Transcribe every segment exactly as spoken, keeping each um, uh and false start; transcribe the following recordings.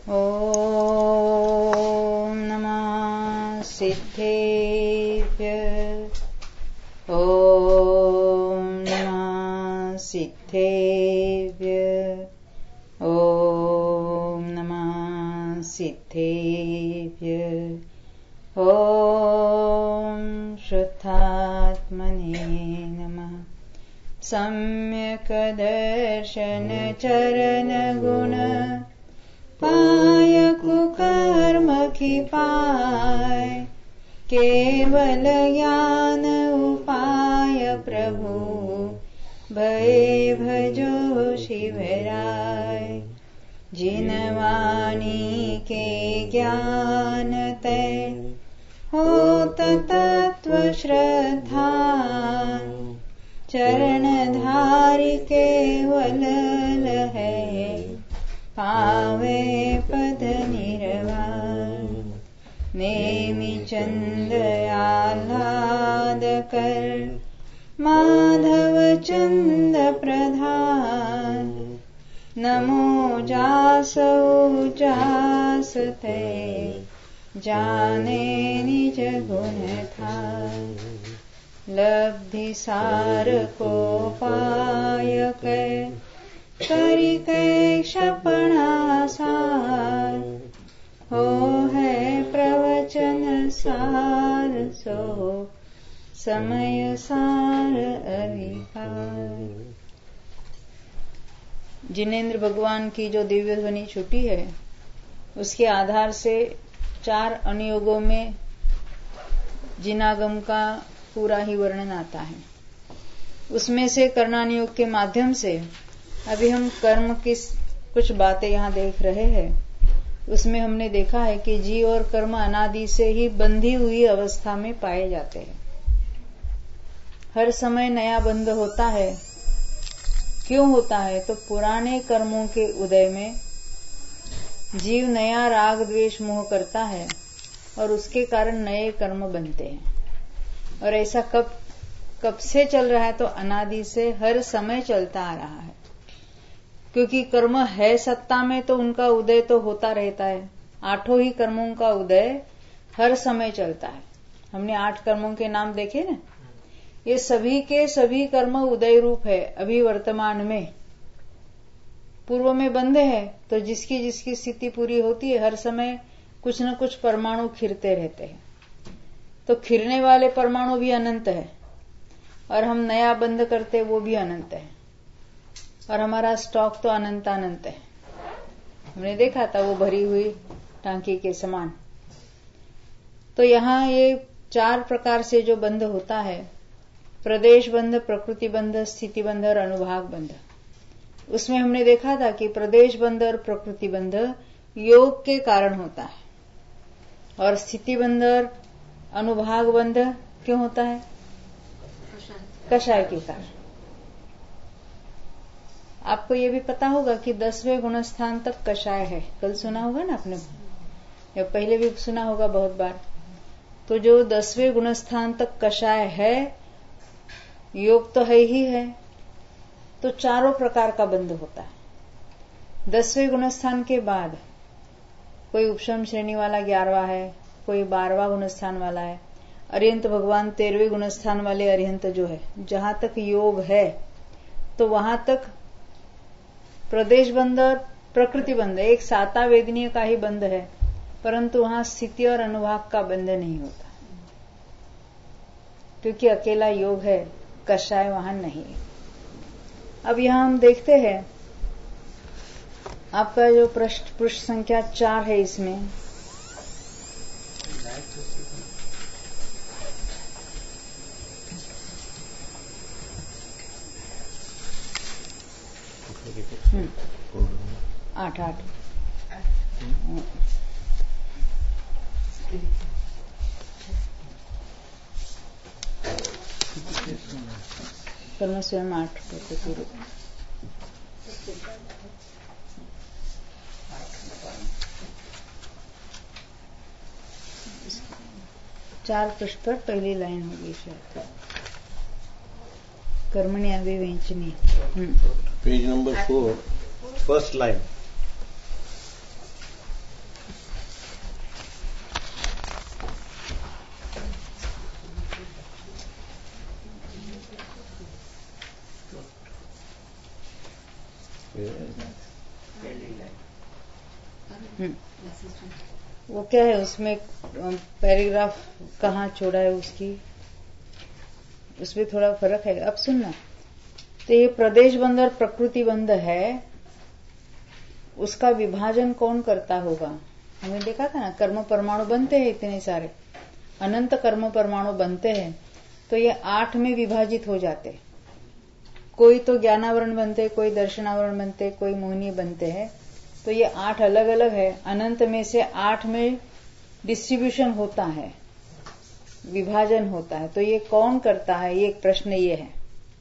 ॐ नमः सिद्धेभ्यः। ॐ नमः सिद्धेभ्यः। ॐ नमः सिद्धेभ्यः। ॐ शुद्धात्मने नमः। सम्यक् दर्शन चरण गुण पाय कुकर्म की पाय, केवल ज्ञान उपाय प्रभु भय भजो शिवराय। जिन वाणी के ज्ञान तय होत तत्व श्रद्धा, चरण धारि केवल है पावे पद निर्वाण। नेमि चंद आह्लाद कर माधव चंद प्रधान, नमो जासो जास ते जाने निज गुण था। लब्धि सार को पाय कै करि कै क्षपणा सार, हो है प्रवचन सार सो समय सार अधिकार। जिनेंद्र भगवान की जो दिव्य ध्वनि छुटी है, उसके आधार से चार अनुयोगों में जिनागम का पूरा ही वर्णन आता है। उसमें से कर्णानुयोग के माध्यम से अभी हम कर्म की कुछ बातें यहां देख रहे हैं। उसमें हमने देखा है कि जीव और कर्म अनादि से ही बंधी हुई अवस्था में पाए जाते हैं। हर समय नया बंध होता है। क्यों होता है? तो पुराने कर्मों के उदय में जीव नया राग द्वेष मोह करता है और उसके कारण नए कर्म बनते हैं। और ऐसा कब कब से चल रहा है? तो अनादि से हर समय चलता आ रहा है। क्योंकि कर्म है सत्ता में तो उनका उदय तो होता रहता है। आठों ही कर्मों का उदय हर समय चलता है। हमने आठ कर्मों के नाम देखे ना, ये सभी के सभी कर्म उदय रूप है अभी वर्तमान में। पूर्व में बंध है तो जिसकी जिसकी स्थिति पूरी होती है, हर समय कुछ न कुछ परमाणु खिरते रहते हैं। तो खिरने वाले परमाणु भी अनंत है और हम नया बंद करते वो भी अनंत है। और हमारा स्टॉक तो अनंत अनंत है। हमने देखा था वो भरी हुई टांकी के समान। तो यहां ये चार प्रकार से जो बंध होता है, प्रदेश बंध, प्रकृति बंध, स्थिति बंध और अनुभाग बंध। उसमें हमने देखा था कि प्रदेश बंध और प्रकृति बंध योग के कारण होता है और स्थिति बंध और अनुभाग बंध क्यों होता है? कषाय के कारण। आपको ये भी पता होगा कि दसवें गुणस्थान तक कषाय है। कल सुना होगा ना आपने, या पहले भी सुना होगा बहुत बार। तो जो दसवें गुणस्थान तक कषाय है, योग तो है ही है, तो चारों प्रकार का बंध होता है। दसवें गुणस्थान के बाद कोई उपशम श्रेणी वाला ग्यारहवा है, कोई बारहवा गुणस्थान वाला है। अरिहंत भगवान तेरहवें गुणस्थान वाले अरिहंत जो है, जहां तक योग है तो वहां तक प्रदेश बंध और प्रकृति बंध, एक साता वेदनीय का ही बंध है, परंतु वहां स्थिति और अनुभाग का बंध नहीं होता, क्योंकि अकेला योग है, कषाय वहां नहीं है। अब यहां हम देखते हैं आपका जो पृष्ठ पृष्ठ संख्या चार है, इसमें आठ आठ कल मैं स्वयं आठ करते पूरे। चार पृष्ठ पर पहली लाइन होगी शायद, कर्मणि अभिव्यंजनी। Page number four, first line. वो क्या है उसमें पैराग्राफ कहाँ छोड़ा है उसकी, उसमें थोड़ा फर्क है। अब सुनना, तो ये प्रदेश बंध और प्रकृति बंध है, उसका विभाजन कौन करता होगा? हमने देखा था ना, कर्म परमाणु बनते हैं इतने सारे, अनंत कर्म परमाणु बनते हैं, तो ये आठ में विभाजित हो जाते। कोई तो ज्ञानावरण बनते, कोई दर्शनावरण बनते, कोई मोहिनी बनते हैं। तो ये आठ अलग अलग है, अनंत में से आठ में डिस्ट्रीब्यूशन होता है, विभाजन होता है। तो ये कौन करता है, ये एक प्रश्न ये है।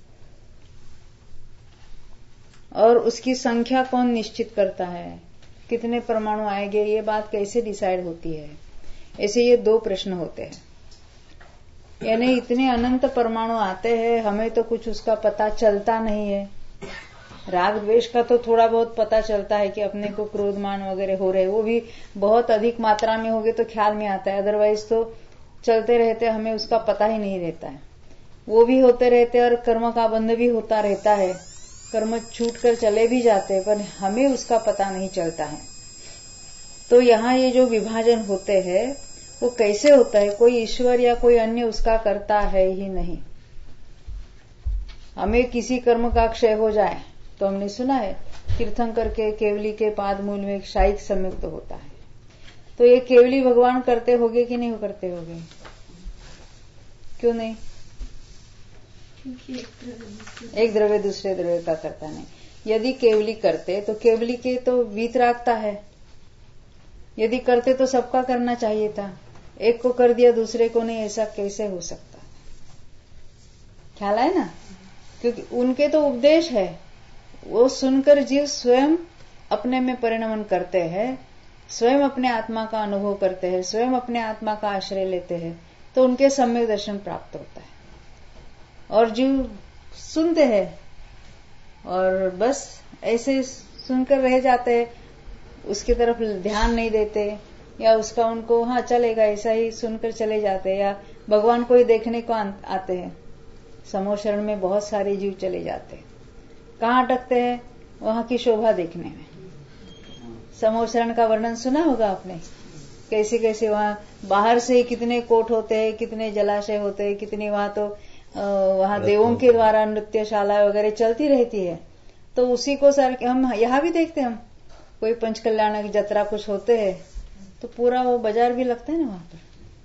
और उसकी संख्या कौन निश्चित करता है, कितने परमाणु आएंगे, ये बात कैसे डिसाइड होती है? ऐसे ये दो प्रश्न होते हैं। यानी इतने अनंत परमाणु आते हैं, हमें तो कुछ उसका पता चलता नहीं है। राग द्वेष का तो थोड़ा बहुत पता चलता है कि अपने को क्रोधमान वगैरह हो रहे, वो भी बहुत अधिक मात्रा में हो गए तो ख्याल में आता है, अदरवाइज तो चलते रहते, हमें उसका पता ही नहीं रहता है। वो भी होते रहते और कर्म का बंध भी होता रहता है, कर्म छूट कर चले भी जाते हैं, पर हमें उसका पता नहीं चलता है। तो यहाँ ये जो विभाजन होते हैं वो कैसे होता है? कोई ईश्वर या कोई अन्य उसका करता है ही नहीं। हमें किसी कर्म का क्षय हो जाए तो हमने सुना है तीर्थंकर के केवली के पाद मूल में एक शायिक संयुक्त होता है, तो ये केवली भगवान करते होगे कि नहीं करते होगे? क्यों नहीं? एक द्रव्य दूसरे द्रव्य का करता नहीं। यदि केवली करते तो केवली के तो वीतरागता है, यदि करते तो सबका करना चाहिए था, एक को कर दिया दूसरे को नहीं, ऐसा कैसे हो सकता? ख्याल है ना? क्योंकि उनके तो उपदेश है, वो सुनकर जीव स्वयं अपने में परिणमन करते हैं, स्वयं अपने आत्मा का अनुभव करते हैं, स्वयं अपने आत्मा का आश्रय लेते हैं, तो उनके सम्यक दर्शन प्राप्त होता है। और जीव सुनते हैं और बस ऐसे सुनकर रह जाते हैं, उसकी तरफ ध्यान नहीं देते, या उसका उनको हाँ चलेगा ऐसा ही सुनकर चले जाते हैं, या भगवान को ही देखने को आते हैं। समूह शरण में बहुत सारे जीव चले जाते हैं, कहाँ अटकते हैं? वहां की शोभा देखने में। समूह शरण का वर्णन सुना होगा आपने, कैसे कैसे वहां बाहर से कितने कोट होते हैं, कितने जलाशय होते हैं, कितने वहां तो वहां देवों के द्वारा नृत्यशाला वगैरह चलती रहती है। तो उसी को सर हम यहाँ भी देखते हैं, हम कोई पंचकल्याण की जत्रा कुछ होते हैं तो पूरा वो बाजार भी लगता है ना वहां पर,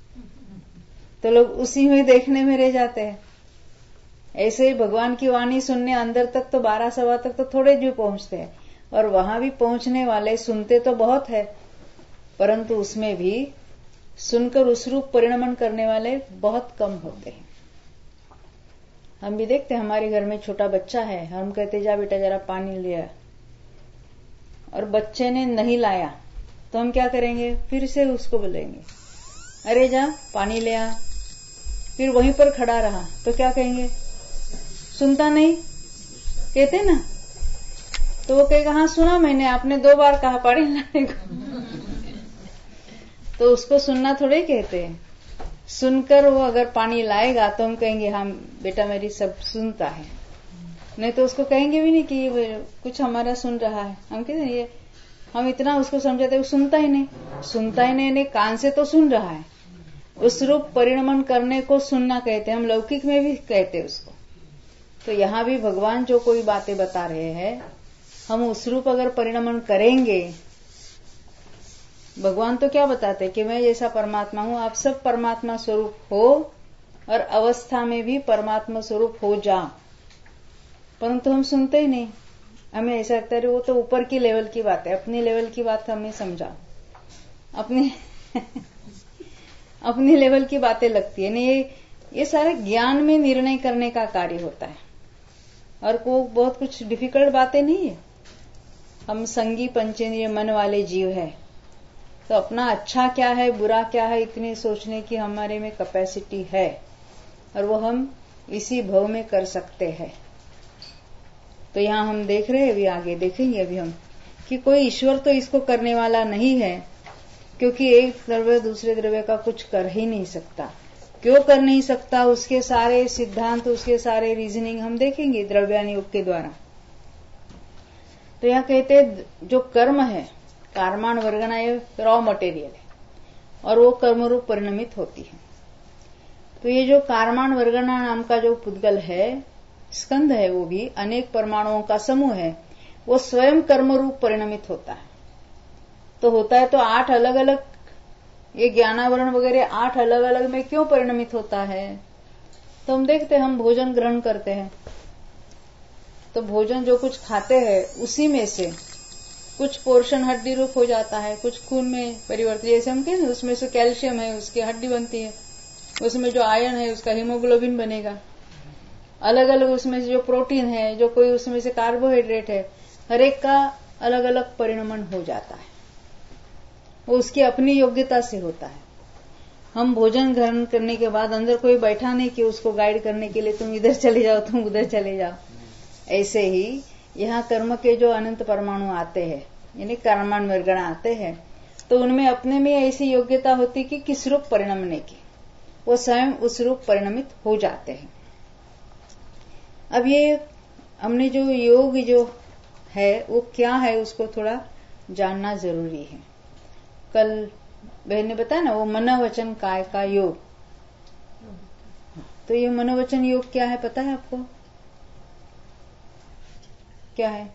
तो लोग उसी में देखने में रह जाते हैं। ऐसे ही भगवान की वाणी सुनने अंदर तक तो बारह सवा तक तो थोड़े जीव पहुंचते हैं, और वहां भी पहुंचने वाले सुनते तो बहुत है, परंतु उसमें भी सुनकर उस रूप परिणमन करने वाले बहुत कम होते हैं। हम भी देखते हैं, हमारे घर में छोटा बच्चा है, हम कहते जा बेटा जरा पानी ले आ, और बच्चे ने नहीं लाया तो हम क्या करेंगे? फिर से उसको बोलेंगे अरे जा पानी ले आ, फिर वहीं पर खड़ा रहा तो क्या कहेंगे? सुनता नहीं, कहते ना, तो वो कहेगा हाँ सुना मैंने, आपने दो बार कहा पानी लाने को। तो उसको सुनना थोड़े कहते हैं। सुनकर वो अगर पानी लाएगा तो हम कहेंगे हाँ बेटा मेरी सब सुनता है, नहीं तो उसको कहेंगे भी नहीं कि ये कुछ हमारा सुन रहा है। हम कहते हैं ये हम इतना उसको समझाते, वो सुनता ही नहीं, सुनता ही नहीं, नहीं कान से तो सुन रहा है। उस रूप परिणमन करने को सुनना कहते हैं, हम लौकिक में भी कहते हैं उसको। तो यहाँ भी भगवान जो कोई बातें बता रहे हैं, हम उस रूप अगर परिणमन करेंगे, भगवान तो क्या बताते हैं कि मैं जैसा परमात्मा हूं, आप सब परमात्मा स्वरूप हो और अवस्था में भी परमात्मा स्वरूप हो जाओ, परंतु हम सुनते ही नहीं। हमें ऐसा लगता है वो तो ऊपर की लेवल की बात है, अपनी लेवल की बात हमें समझा, अपनी अपनी लेवल की बातें लगती है। नहीं, ये ये सारे ज्ञान में निर्णय करने का कार्य होता है, और को बहुत कुछ डिफिकल्ट बातें नहीं है। हम संगी पंचेंद्रिय मन वाले जीव है, तो अपना अच्छा क्या है बुरा क्या है इतने सोचने की हमारे में कैपेसिटी है, और वो हम इसी भव में कर सकते हैं। तो यहाँ हम देख रहे हैं, अभी आगे देखेंगे अभी हम कि कोई ईश्वर तो इसको करने वाला नहीं है, क्योंकि एक द्रव्य दूसरे द्रव्य का कुछ कर ही नहीं सकता। क्यों कर नहीं सकता? उसके सारे सिद्धांत, उसके सारे रीजनिंग हम देखेंगे द्रव्यान योग के द्वारा। तो यहाँ कहते जो कर्म है, कार्माण वर्गणा ये रॉ मटेरियल है और वो कर्मरूप परिणमित होती है। तो ये जो कार्माण वर्गणा नाम का जो पुद्गल है, स्कंध है, वो भी अनेक परमाणुओं का समूह है, वो स्वयं कर्मरूप परिणमित होता है। तो होता है तो आठ अलग अलग, ये ज्ञानावरण वगैरह आठ अलग अलग में क्यों परिणमित होता है? तो हम देखते हैं, हम भोजन ग्रहण करते हैं तो भोजन जो कुछ खाते हैं उसी में से कुछ पोर्शन हड्डी रूप हो जाता है, कुछ खून में परिवर्तित, जैसे हम कहते हैं उसमें से कैल्शियम है उसकी हड्डी बनती है, उसमें जो आयरन है उसका हीमोग्लोबिन बनेगा, अलग अलग उसमें से जो प्रोटीन है, जो कोई उसमें से कार्बोहाइड्रेट है, हर एक का अलग अलग परिणमन हो जाता है। वो उसकी अपनी योग्यता से होता है। हम भोजन ग्रहण करने के बाद अंदर कोई बैठा नहीं कि उसको गाइड करने के लिए तुम इधर चले जाओ तुम उधर चले जाओ। ऐसे ही यहाँ कर्म के जो अनंत परमाणु आते हैं, यानी कर्माण वर्गण आते हैं, तो उनमें अपने में ऐसी योग्यता होती कि किस रूप परिणमने की, वो स्वयं उस रूप परिणमित हो जाते हैं। अब ये हमने जो योग जो है वो क्या है उसको थोड़ा जानना जरूरी है। कल बहन ने बताया ना वो मनोवचन काय का योग, तो ये मनोवचन योग क्या है पता है आपको? क्या है?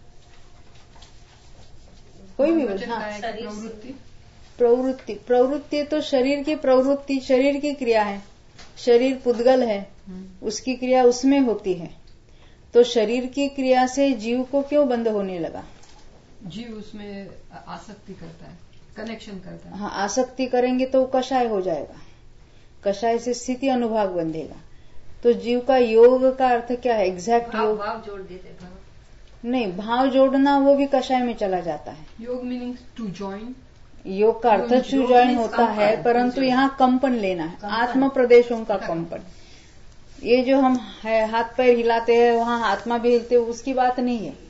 कोई भी बोल। हाँ, प्रवृत्ति प्रवृत्ति प्रवृत्ति तो शरीर की प्रवृत्ति, शरीर की क्रिया है, शरीर पुद्गल है, उसकी क्रिया उसमें होती है। तो शरीर की क्रिया से जीव को क्यों बंद होने लगा? जीव उसमें आसक्ति करता है, कनेक्शन करता है। हाँ, आसक्ति करेंगे तो कषाय हो जाएगा, कषाय से स्थिति अनुभाग बंधेगा। तो जीव का योग का अर्थ क्या है? एग्जैक्ट योग भाव जोड़ देते, भाव नहीं, भाव जोड़ना वो भी कषाय में चला जाता है। योग मीनिंग टू ज्वाइन, योग का अर्थ टू ज्वाइन होता है, परंतु यहाँ कंपन लेना है, आत्म प्रदेशों का कंपन। ये जो हम है, हाथ पैर हिलाते हैं वहां आत्मा भी हिलते, उसकी बात नहीं है।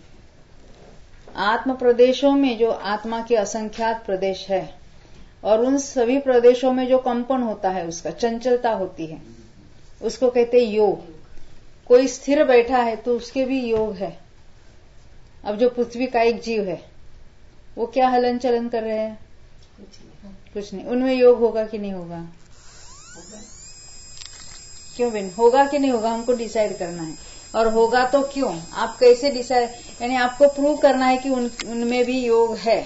आत्म प्रदेशों में जो आत्मा के असंख्यात प्रदेश है और उन सभी प्रदेशों में जो कंपन होता है, उसका चंचलता होती है, उसको कहते हैं योग। कोई स्थिर बैठा है तो उसके भी योग है। अब जो पृथ्वी का एक जीव है वो क्या हलन चलन कर रहे हैं? कुछ नहीं, कुछ नहीं। उनमें योग होगा कि नहीं होगा? होगा। क्यों बिन होगा कि नहीं होगा? हमको डिसाइड करना है। और होगा तो क्यों? आप कैसे डिसाइड, यानी आपको प्रूव करना है कि उन, उनमें भी योग है।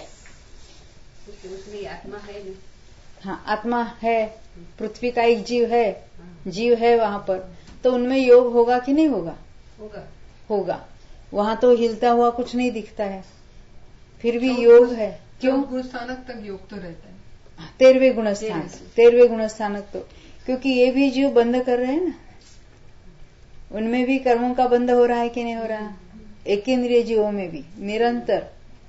उसमें आत्मा है नहीं। हाँ, आत्मा है, पृथ्वी का एक जीव है, जीव है वहां पर, तो उनमें योग होगा कि नहीं होगा? होगा, होगा। वहां तो हिलता हुआ कुछ नहीं दिखता है, फिर भी योग है। क्यों? गुण स्थानक तक योग तो रहता है, तेरहवें गुण स्थान, तेरहवें गुण स्थानक तो, क्योंकि ये भी जीव बंद कर रहे हैं ना, उनमें भी कर्मों का बंद हो रहा है कि नहीं हो रहा? एक इंद्रिय जीवों में भी निरंतर,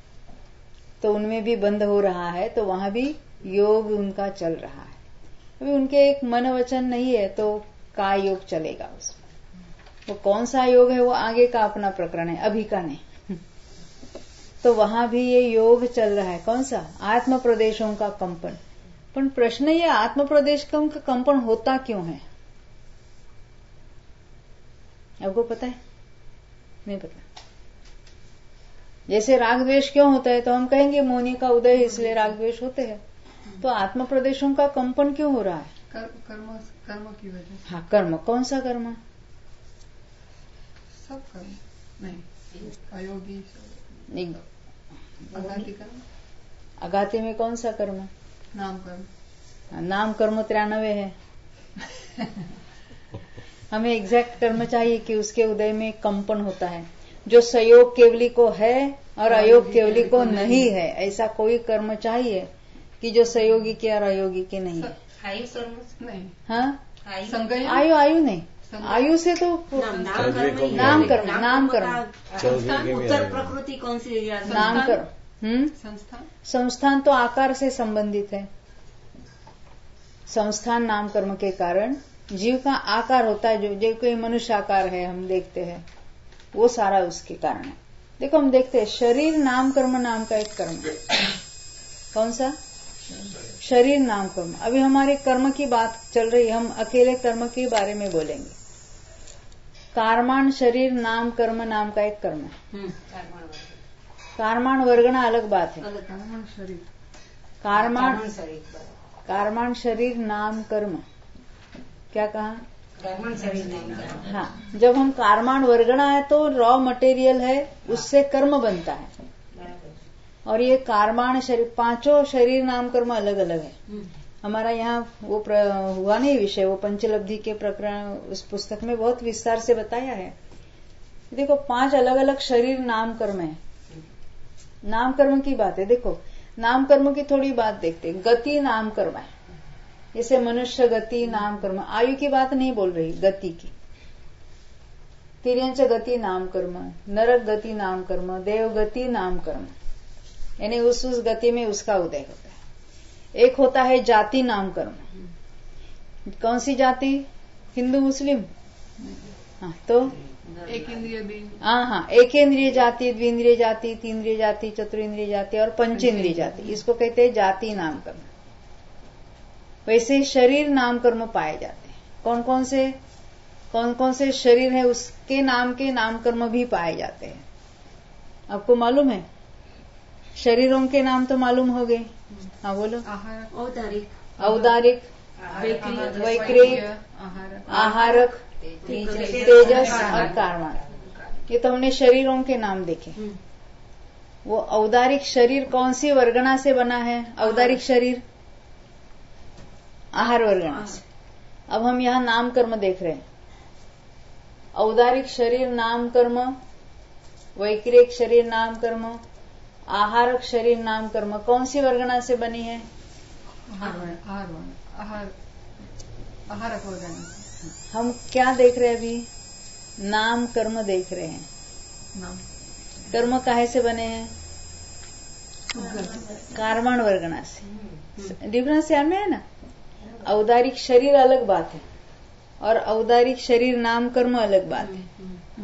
तो उनमें भी बंद हो रहा है, तो वहां भी योग उनका चल रहा है। अभी उनके एक मन वचन नहीं है तो का योग चलेगा उसमें? वो कौन सा योग है वो आगे का अपना प्रकरण है, अभी का नहीं। तो वहां भी ये योग चल रहा है। कौन सा? आत्म प्रदेशों का कंपन। पर प्रश्न ये, आत्म प्रदेश का कंपन होता क्यों है? आपको पता है? नहीं पता। जैसे राग द्वेष क्यों होता है तो हम कहेंगे मोनी का उदय इसलिए राग द्वेष होते हैं। तो आत्म प्रदेशों का कंपन क्यों हो रहा है? कर, कर्म कर्म की वजह से। हाँ, कर्म। कौन सा कर्म? सब कर्म नहीं, अयोगी नहीं, अघाती कर्म। अघाती में कौन सा कर्म? नाम कर्म। नाम कर्म तिरानवे है। हमें एग्जैक्ट कर्म चाहिए कि उसके उदय में कंपन होता है, जो संयोग केवली को है और अयोग केवली को नहीं है। ऐसा कोई कर्म चाहिए कि जो संयोगी के और अयोगी के नहीं है। आयु कर्म नहीं, हाँ, संगयन, आयु आयु नहीं, आयु से तो नाम कर्म, नाम कर्म, नाम कर्म, उत्तर प्रकृति कौन सी? नाम कर्म। हम्म संस्थान, संस्थान तो आकार से संबंधित है। संस्थान नाम कर्म के कारण जीव का आकार होता है, जो जो कोई मनुष्य आकार है हम देखते हैं, वो सारा उसके कारण है। देखो हम देखते हैं शरीर नाम कर्म नाम का एक कर्म। कौन सा? शरीर नाम कर्म। अभी हमारे कर्म की बात चल रही है, हम अकेले कर्म के बारे में बोलेंगे। कार्माण शरीर नाम कर्म नाम का एक कर्म है। कारमाण वर्गणा अलग बात है। अलग कर्मण शरीर कारमाण कर्मण शरीर कारमाण शरीर नाम कर्म, क्या कहा? कर्मण शरीर नहीं कर्म। हाँ, जब हम कारमाण वर्गणा है तो रॉ मटेरियल है, उससे कर्म बनता है। और ये कारमाण शरीर, पांचों शरीर नाम कर्म अलग अलग है। हमारा यहाँ वो हुआ नहीं विषय, वो पंचलब्धि के प्रकरण उस पुस्तक में बहुत विस्तार से बताया है। देखो, पांच अलग अलग शरीर नाम कर्म है। नाम कर्म की बात है। देखो, नाम कर्म की थोड़ी बात देखते। गति नाम कर्म है, जैसे मनुष्य गति नाम कर्म, आयु की बात नहीं बोल रही, गति की। तिर्यंच गति नाम कर्म, नरक गति नाम कर्म, देव गति नाम कर्म, यानी उस उस गति में उसका उदय होता है। एक होता है जाति नाम कर्म। कौन सी जाति? हिंदू मुस्लिम? हाँ, तो एक इंद्रिय भी। हाँ हाँ, एक इंद्रिय जाति, द्विंद्रिय जाति, तीन्द्रिय जाति, चतुर्न्द्रिय जाति और पंचेंद्रिय जाति, इसको कहते हैं जाति नाम कर्म। वैसे ही शरीर नाम कर्म पाए जाते हैं। कौन कौन से कौन कौन से शरीर है उसके नाम के नाम कर्म भी पाए जाते हैं। आपको मालूम है? शरीरों के नाम तो मालूम हो गए। हाँ बोलो। औदारिक, औदारिक, वैक्रिक, आहारक, आहारक, तेजस और कारमान, ये तो हमने शरीरों के नाम देखे। वो औदारिक शरीर कौन सी वर्गणा से बना है? औदारिक शरीर आहार वर्गणा से। अब हम यहाँ नाम कर्म देख रहे हैं। औदारिक शरीर नाम कर्म, वैक्रिक शरीर नाम कर्म, आहारक शरीर नाम कर्म कौन सी वर्गणा से बनी है? आहारक वर्गणा। हम क्या देख रहे हैं अभी? नाम कर्म देख रहे हैं। नाम कर्म काहे से बने हैं? कारमाण वर्गणा से। डिफरेंस ध्यान में है ना? औदारिक शरीर अलग बात है और औदारिक शरीर नाम कर्म अलग बात है।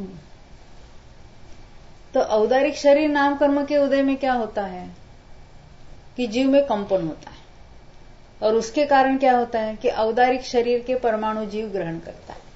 तो औदारिक शरीर नाम कर्म के उदय में क्या होता है कि जीव में कंपन होता है, और उसके कारण क्या होता है कि औदारिक शरीर के परमाणु जीव ग्रहण करता है।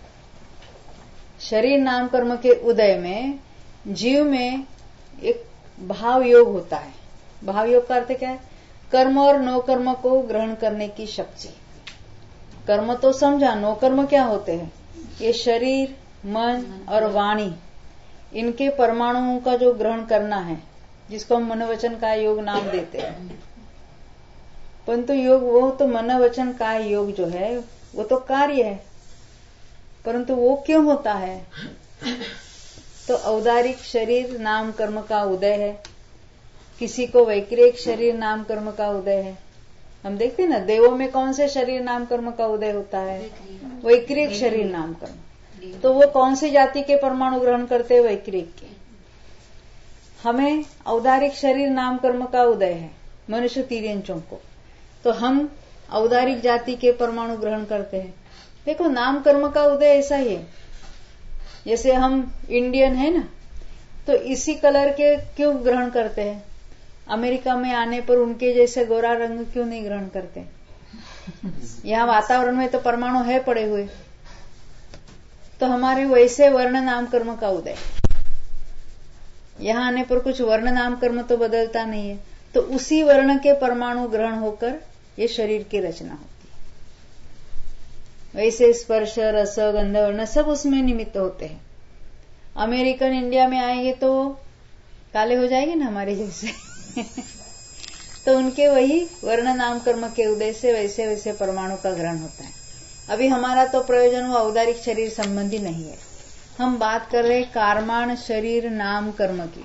शरीर नाम कर्म के उदय में जीव में एक भाव योग होता है। भाव योग का अर्थ क्या है? कर्म और नो कर्म को ग्रहण करने की शक्ति। कर्म तो समझा, नो कर्म क्या होते हैं? ये शरीर, मन और वाणी, इनके परमाणुओं का जो ग्रहण करना है, जिसको हम मनोवचन का योग नाम देते हैं। परंतु योग वो तो मनोवचन का योग जो है वो तो कार्य है, परंतु वो क्यों होता है? तो औदारिक शरीर नाम कर्म का उदय है, किसी को वैक्रिक शरीर नाम कर्म का उदय है। हम देखते हैं ना, देवों में कौन से शरीर नाम कर्म का उदय होता है? वैक्रिक शरीर नाम कर्म। तो वो कौन सी जाति के परमाणु ग्रहण करते हैं? वैक्रिक के। हमें औदारिक शरीर नाम कर्म का उदय है, मनुष्य तिर्यंचों को, तो हम औदारिक जाति के परमाणु ग्रहण करते हैं। देखो, नाम कर्म का उदय ऐसा ही है। जैसे हम इंडियन है ना, तो इसी कलर के क्यों ग्रहण करते हैं? अमेरिका में आने पर उनके जैसे गोरा रंग क्यों नहीं ग्रहण करते? यहाँ वातावरण में तो परमाणु है पड़े हुए, तो हमारे वैसे वर्ण नाम कर्म का उदय। यहाँ आने पर कुछ वर्ण नाम कर्म तो बदलता नहीं है, तो उसी वर्ण के परमाणु ग्रहण होकर ये शरीर की रचना होती है। वैसे स्पर्श, रस, गंध, वर्ण सब उसमें निमित्त होते हैं। अमेरिकन इंडिया में आएंगे तो काले हो जाएंगे ना हमारे जैसे तो उनके वही वर्ण नाम कर्म के उदय से वैसे वैसे परमाणु का ग्रहण होता है। अभी हमारा तो प्रयोजन वो औदारिक शरीर संबंधी नहीं है, हम बात कर रहे कारमाण शरीर नाम कर्म की।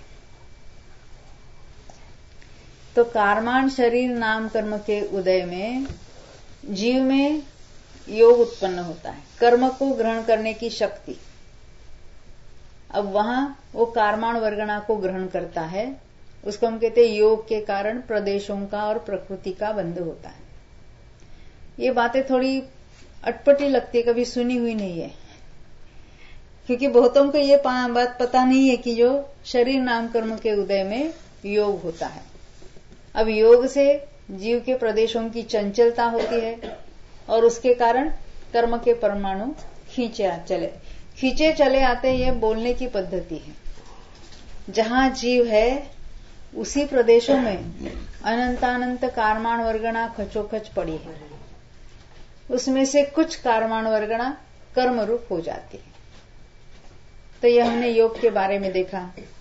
तो कारमाण शरीर नाम कर्म के उदय में जीव में योग उत्पन्न होता है, कर्म को ग्रहण करने की शक्ति। अब वहां वो कारमाण वर्गणा को ग्रहण करता है, उसको हम कहते हैं योग के कारण प्रदेशों का और प्रकृति का बंध होता है। ये बातें थोड़ी अटपटी लगती है, कभी सुनी हुई नहीं है, क्योंकि बहुतों को ये बात पता नहीं है कि जो शरीर नाम कर्म के उदय में योग होता है। अब योग से जीव के प्रदेशों की चंचलता होती है और उसके कारण कर्म के परमाणु खींचे चले खींचे चले आते हैं। ये बोलने की पद्धति है। जहां जीव है उसी प्रदेशों में अनंतानंत कारमाण वर्गणा खचोखच पड़ी है। उसमें से कुछ कारमाण वर्गणा कर्म रूप हो जाती है। तो यह हमने योग के बारे में देखा।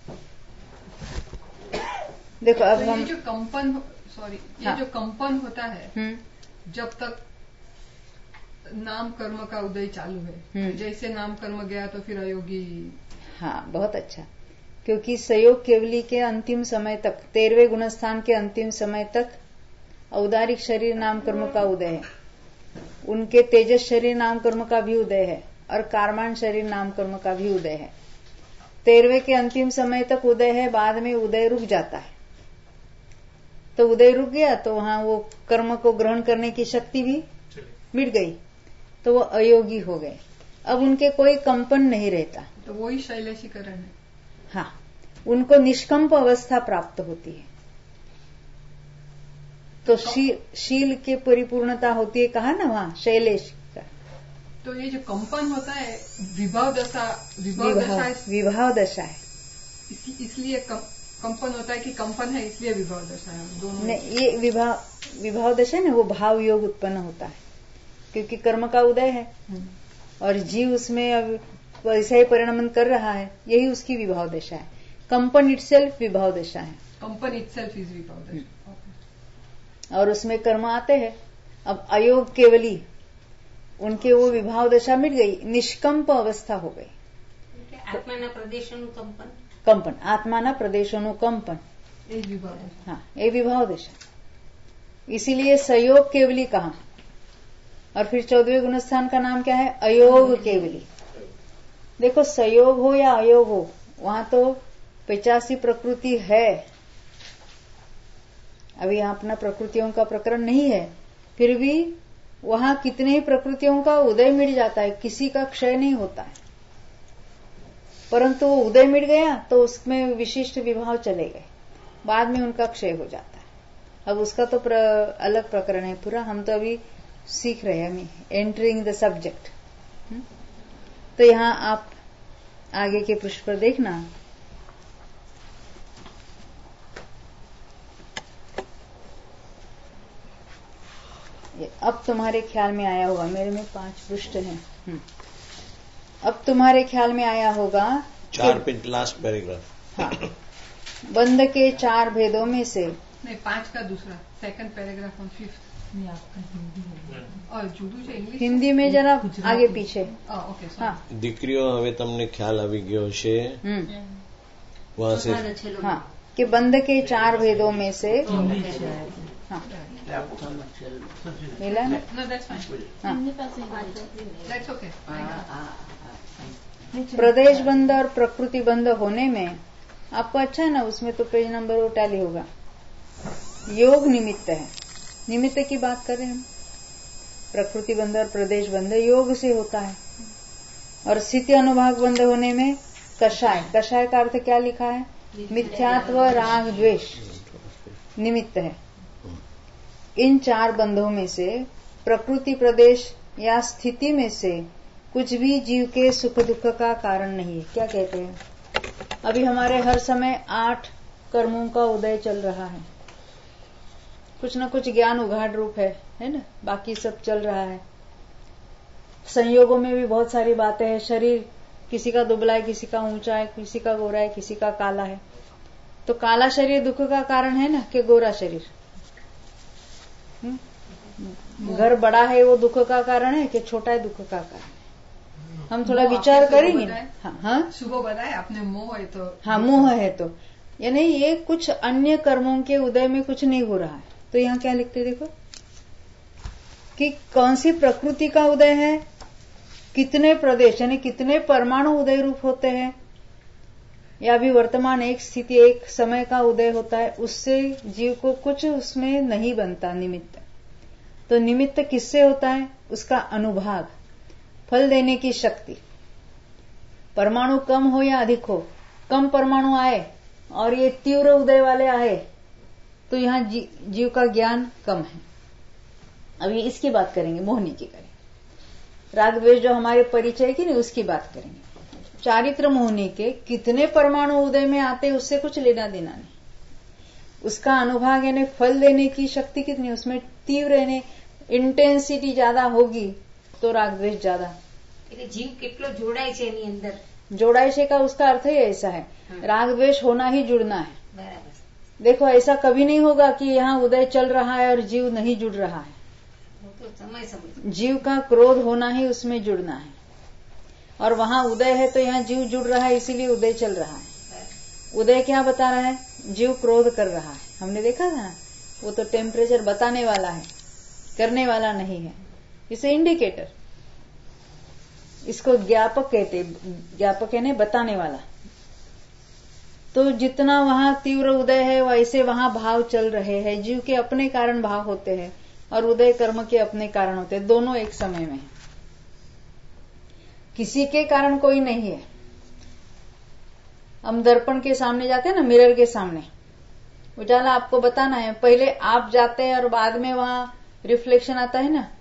देखो अब तो हम ये जो कंपन सॉरी ये हाँ। जो कंपन होता है हम्म जब तक नाम कर्म का उदय चालू है, हम्म। जैसे नाम कर्म गया तो फिर अयोगी। हाँ, बहुत अच्छा। क्योंकि संयोग केवली के अंतिम समय तक, तेरहवें गुणस्थान के अंतिम समय तक औदारिक शरीर नाम कर्म का उदय है। उनके तेजस शरीर नाम कर्म का भी उदय है और कारमान शरीर नाम कर्म का भी उदय है। तेरहवें के अंतिम समय तक उदय है, बाद में उदय रुक जाता है। तो उदय रुक गया तो वहां वो कर्म को ग्रहण करने की शक्ति भी मिट गई, तो वो अयोगी हो गए। अब उनके कोई कंपन नहीं रहता। तो वही शैलेशीकरण है। हाँ, उनको निष्कंप अवस्था प्राप्त होती है। तो शील, शील की परिपूर्णता होती है, कहा ना वहां शैलेश का। तो ये जो कंपन होता है विभाव दशा विभाव विभाव दशा विभाव दशा है। इस- इसलिए कं- कंपन होता है कि कंपन है इसलिए विभाव दशा है दोनों। नहीं, ये विभाव विभाव दशा ना, वो भाव योग उत्पन्न होता है क्योंकि कर्म का उदय है और जीव उसमें अब वैसा ही परिणमन कर रहा है, यही उसकी विभाव दशा है। कंपन इटसेल्फ विभाव दशा है कंपन इटसेल्फ इज विभाव दशा। और उसमें कर्म आते हैं। अब अयोग केवली उनके वो विभाव दशा मिट गई, निष्कंप अवस्था हो गई। આત્માના પ્રદેશોનું કંપન कंपन, आत्माना प्रदेशों कंपन, ये विभाव दशा। हाँ, ये विभाव दशा। इसीलिए संयोग केवली कहा। और फिर चौदहवें गुणस्थान का नाम क्या है? अयोग केवली। देखो, संयोग हो या अयोग हो, वहां तो पिचासी प्रकृति है। अभी यहाँ अपना प्रकृतियों का प्रकरण नहीं है, फिर भी वहां कितने ही प्रकृतियों का उदय मिट जाता है, किसी का क्षय नहीं होता है। परंतु उदय मिट गया तो उसमें विशिष्ट विभाव चले गए, बाद में उनका क्षय हो जाता है। अब उसका तो प्र, अलग प्रकरण है पूरा, हम तो अभी सीख रहे हैं, हमें एंटरिंग द सब्जेक्ट। तो यहां आप आगे के पृष्ठ पर देखना, अब तुम्हारे ख्याल में आया होगा, मेरे में पांच पृष्ठ हैं। अब तुम्हारे ख्याल में आया होगा चार पिंट लास्ट पैराग्राफ। हाँ, बंध के चार भेदों में से नहीं, पांच का दूसरा सेकंड पैराग्राफ ऑन फिफ्थ और જુદું છે इंग्लिश हिंदी में जरा आगे पीछे। ओके हाँ, દીકરીઓ હવે તમને ખ્યાલ આવી ગયો છે। हम्म, वहां से हाँ, कि बंध के चार भेदों में से, हाँ, मिला ना? नो दैट्स फाइन हाँ, दैट्स ओके। प्रदेश बंध और प्रकृति बंध होने में आपको अच्छा है ना, उसमें तो पेज नंबर वो टैली होगा। योग निमित्त है, निमित्त की बात करें हम। प्रकृति बंध और प्रदेश बंध योग से होता है। और स्थिति अनुभाग बंध होने में कषाय, कषाय का अर्थ क्या लिखा है? मिथ्यात्व राग द्वेष निमित्त है। इन चार बंधों में से प्रकृति प्रदेश या स्थिति में से कुछ भी जीव के सुख दुख का कारण नहीं है। क्या कहते हैं? अभी हमारे हर समय आठ कर्मों का उदय चल रहा है, कुछ न कुछ ज्ञान उघाड़ रूप है, है ना? बाकी सब चल रहा है। संयोगों में भी बहुत सारी बातें हैं। शरीर किसी का दुबला है, किसी का ऊंचा है, किसी का गोरा है, किसी का काला है। तो काला शरीर दुख का कारण है ना, कि गोरा शरीर? घर बड़ा है वो दुख का कारण है कि छोटा है दुख का कारण? हम थोड़ा विचार करेंगे। हाँ, हाँ, सुबह बताए आपने मोह है तो, हाँ, मोह है तो, यानी ये कुछ अन्य कर्मों के उदय में कुछ नहीं हो रहा है। तो यहाँ क्या लिखते देखो कि कौन सी प्रकृति का उदय है, कितने प्रदेश यानी कितने परमाणु उदय रूप होते हैं, या भी वर्तमान एक स्थिति एक समय का उदय होता है, उससे जीव को कुछ उसमें नहीं बनता निमित्त। तो निमित्त किससे होता है? उसका अनुभाग, फल देने की शक्ति। परमाणु कम हो या अधिक हो, कम परमाणु आए और ये तीव्र उदय वाले आए तो यहां जी, जीव का ज्ञान कम है। अभी इसकी बात करेंगे, मोहनी की करेंगे। राग द्वेष जो हमारे परिचय की नहीं, उसकी बात करेंगे। चारित्र मोहनी के कितने परमाणु उदय में आते उससे कुछ लेना देना नहीं। उसका अनुभाग यानी फल देने की शक्ति कितनी, उसमें तीव्र यानी इंटेंसिटी ज्यादा होगी तो राग द्वेष ज्यादा. એટલે જીવ કેટલો જોડાય છે એની અંદર. जोड़ाई से का उसका अर्थ ही ऐसा है, राग द्वेष होना ही जुड़ना है. બરાબર. देखो ऐसा कभी नहीं होगा कि यहाँ उदय चल रहा है और जीव नहीं जुड़ रहा है. હું તો સમય સમય जीव का क्रोध होना ही उसमें जुड़ना है, और वहां उदय है तो यहाँ जीव जुड़ रहा है, इसीलिए उदय चल रहा है. उदय क्या बता रहा है, जीव क्रोध कर रहा है. हमने देखा था ना, वो तो टेम्परेचर बताने वाला है, करने वाला नहीं है. इसे इंडिकेटर, इसको ज्ञापक कहते. ज्ञापक है बताने वाला. तो जितना वहां तीव्र उदय है वैसे वहां भाव चल रहे हैं. जीव के अपने कारण भाव होते हैं और उदय कर्म के अपने कारण होते हैं. दोनों एक समय में है, किसी के कारण कोई नहीं है. हम दर्पण के सामने जाते हैं ना, मिरर के सामने, उजाला आपको बताना है. पहले आप जाते हैं और बाद में वहां रिफ्लेक्शन आता है ना.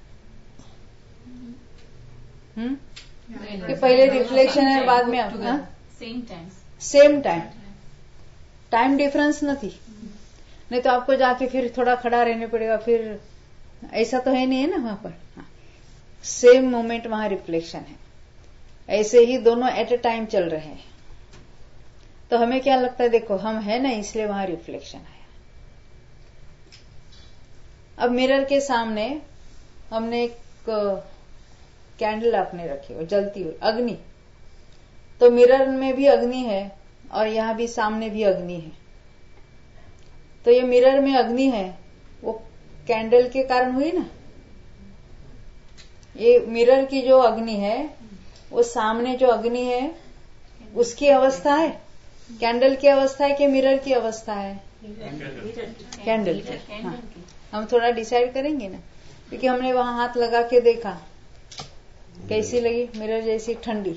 हम्म कि पहले रिफ्लेक्शन है और बाद में आप. Same time same time time difference नहीं, नहीं तो आपको जाके फिर थोड़ा खड़ा रहने पड़ेगा. फिर ऐसा तो है नहीं है ना वहां पर. सेम मोमेंट वहां रिफ्लेक्शन है. ऐसे ही दोनों एट ए टाइम चल रहे हैं. तो हमें क्या लगता है, देखो हम है ना इसलिए वहां रिफ्लेक्शन आया. अब मिरर के सामने हमने एक कैंडल आपने रखी हो जलती हुई अग्नि, तो मिरर में भी अग्नि है और यहां भी सामने भी अग्नि है. तो ये मिरर में अग्नि है, वो कैंडल के कारण हुई ना. ये मिरर की जो अग्नि है, वो सामने जो अग्नि है उसकी अवस्था है, कैंडल की अवस्था है कि मिरर की अवस्था है. कैंडल की. हाँ, हम थोड़ा डिसाइड करेंगे ना, क्योंकि हमने वहां हाथ लगा के देखा कैसी लगी, मिरर जैसी ठंडी.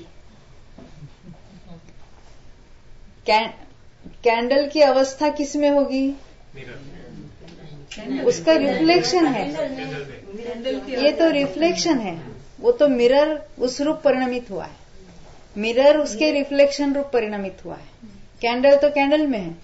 कैंडल की अवस्था किस में होगी, उसका रिफ्लेक्शन है. ये तो रिफ्लेक्शन है, वो तो मिरर उस रूप परिणमित हुआ है. मिरर उसके रिफ्लेक्शन रूप परिणमित हुआ है. कैंडल तो कैंडल में है.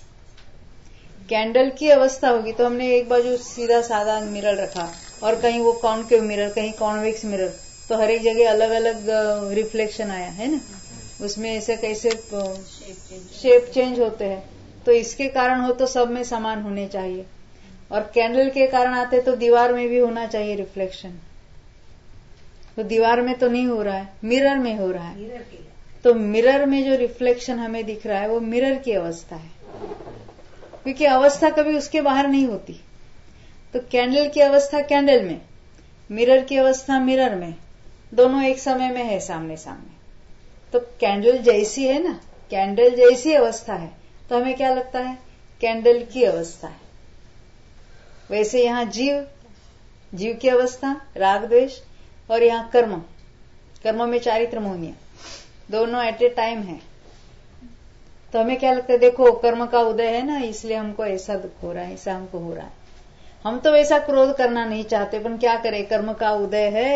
कैंडल की अवस्था होगी तो हमने एक बाजू सीधा साधा मिरर रखा और कहीं वो कॉनकेव मिरर, कहीं कॉन्वेक्स मिरर, तो हर एक जगह अलग अलग रिफ्लेक्शन आया है ना. उसमें ऐसे कैसे शेप चेंज होते हैं. तो इसके कारण हो तो सब में समान होने चाहिए, और कैंडल के कारण आते तो दीवार में भी होना चाहिए रिफ्लेक्शन. तो दीवार में तो नहीं हो रहा है, मिरर में हो रहा है. तो मिरर में जो रिफ्लेक्शन हमें दिख रहा है वो मिरर की अवस्था है, क्योंकि अवस्था कभी उसके बाहर नहीं होती. तो कैंडल की अवस्था कैंडल में, मिरर की अवस्था मिरर में, दोनों एक समय में है सामने सामने. तो कैंडल जैसी है ना, कैंडल जैसी अवस्था है, तो हमें क्या लगता है, कैंडल की अवस्था है. वैसे यहां जीव, जीव की अवस्था राग द्वेष, और यहां कर्म, कर्म में चारित्र मोहनिया, दोनों एट ए टाइम है. तो हमें क्या लगता है, देखो कर्म का उदय है ना, इसलिए हमको ऐसा दुख हो रहा है, ऐसा हमको हो रहा है. हम तो वैसा क्रोध करना नहीं चाहते, पर क्या करें, कर्म का उदय है.